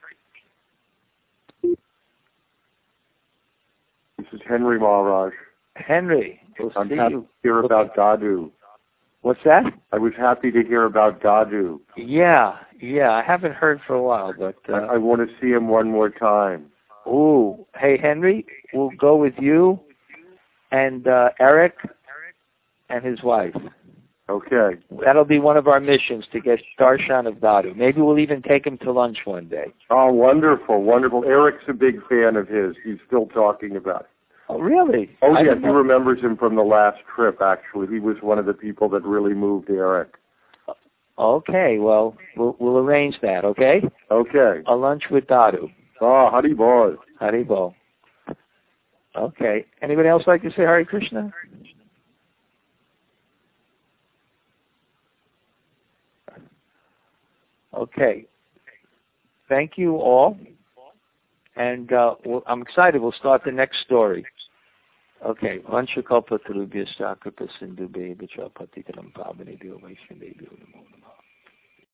This is Henry Maharaj. Henry, we'll I'm see happy you. to hear about Dadu. What's that? I was happy to hear about Dadu. Yeah. I haven't heard for a while, but I want to see him one more time. Ooh, hey Henry, we'll go with you and Eric and his wife. Okay. That'll be one of our missions, to get darshan of Dadu. Maybe we'll even take him to lunch one day. Oh, wonderful, wonderful. Eric's a big fan of his. He's still talking about it. Oh, really? Oh, yes, he remembers him from the last trip, actually. He was one of the people that really moved Eric. Okay, well, we'll arrange that, okay? Okay. A lunch with Dadu. Oh, Haribol. Haribol. Okay. Anybody else like to say Hare Krishna? Okay. Thank you all. And I'm excited. We'll start the next story. Okay. Vanchakalpatarubhyascha kripa sindhubhe vichapatitanam pavane bhyo vaishnavebhyo namo namaha.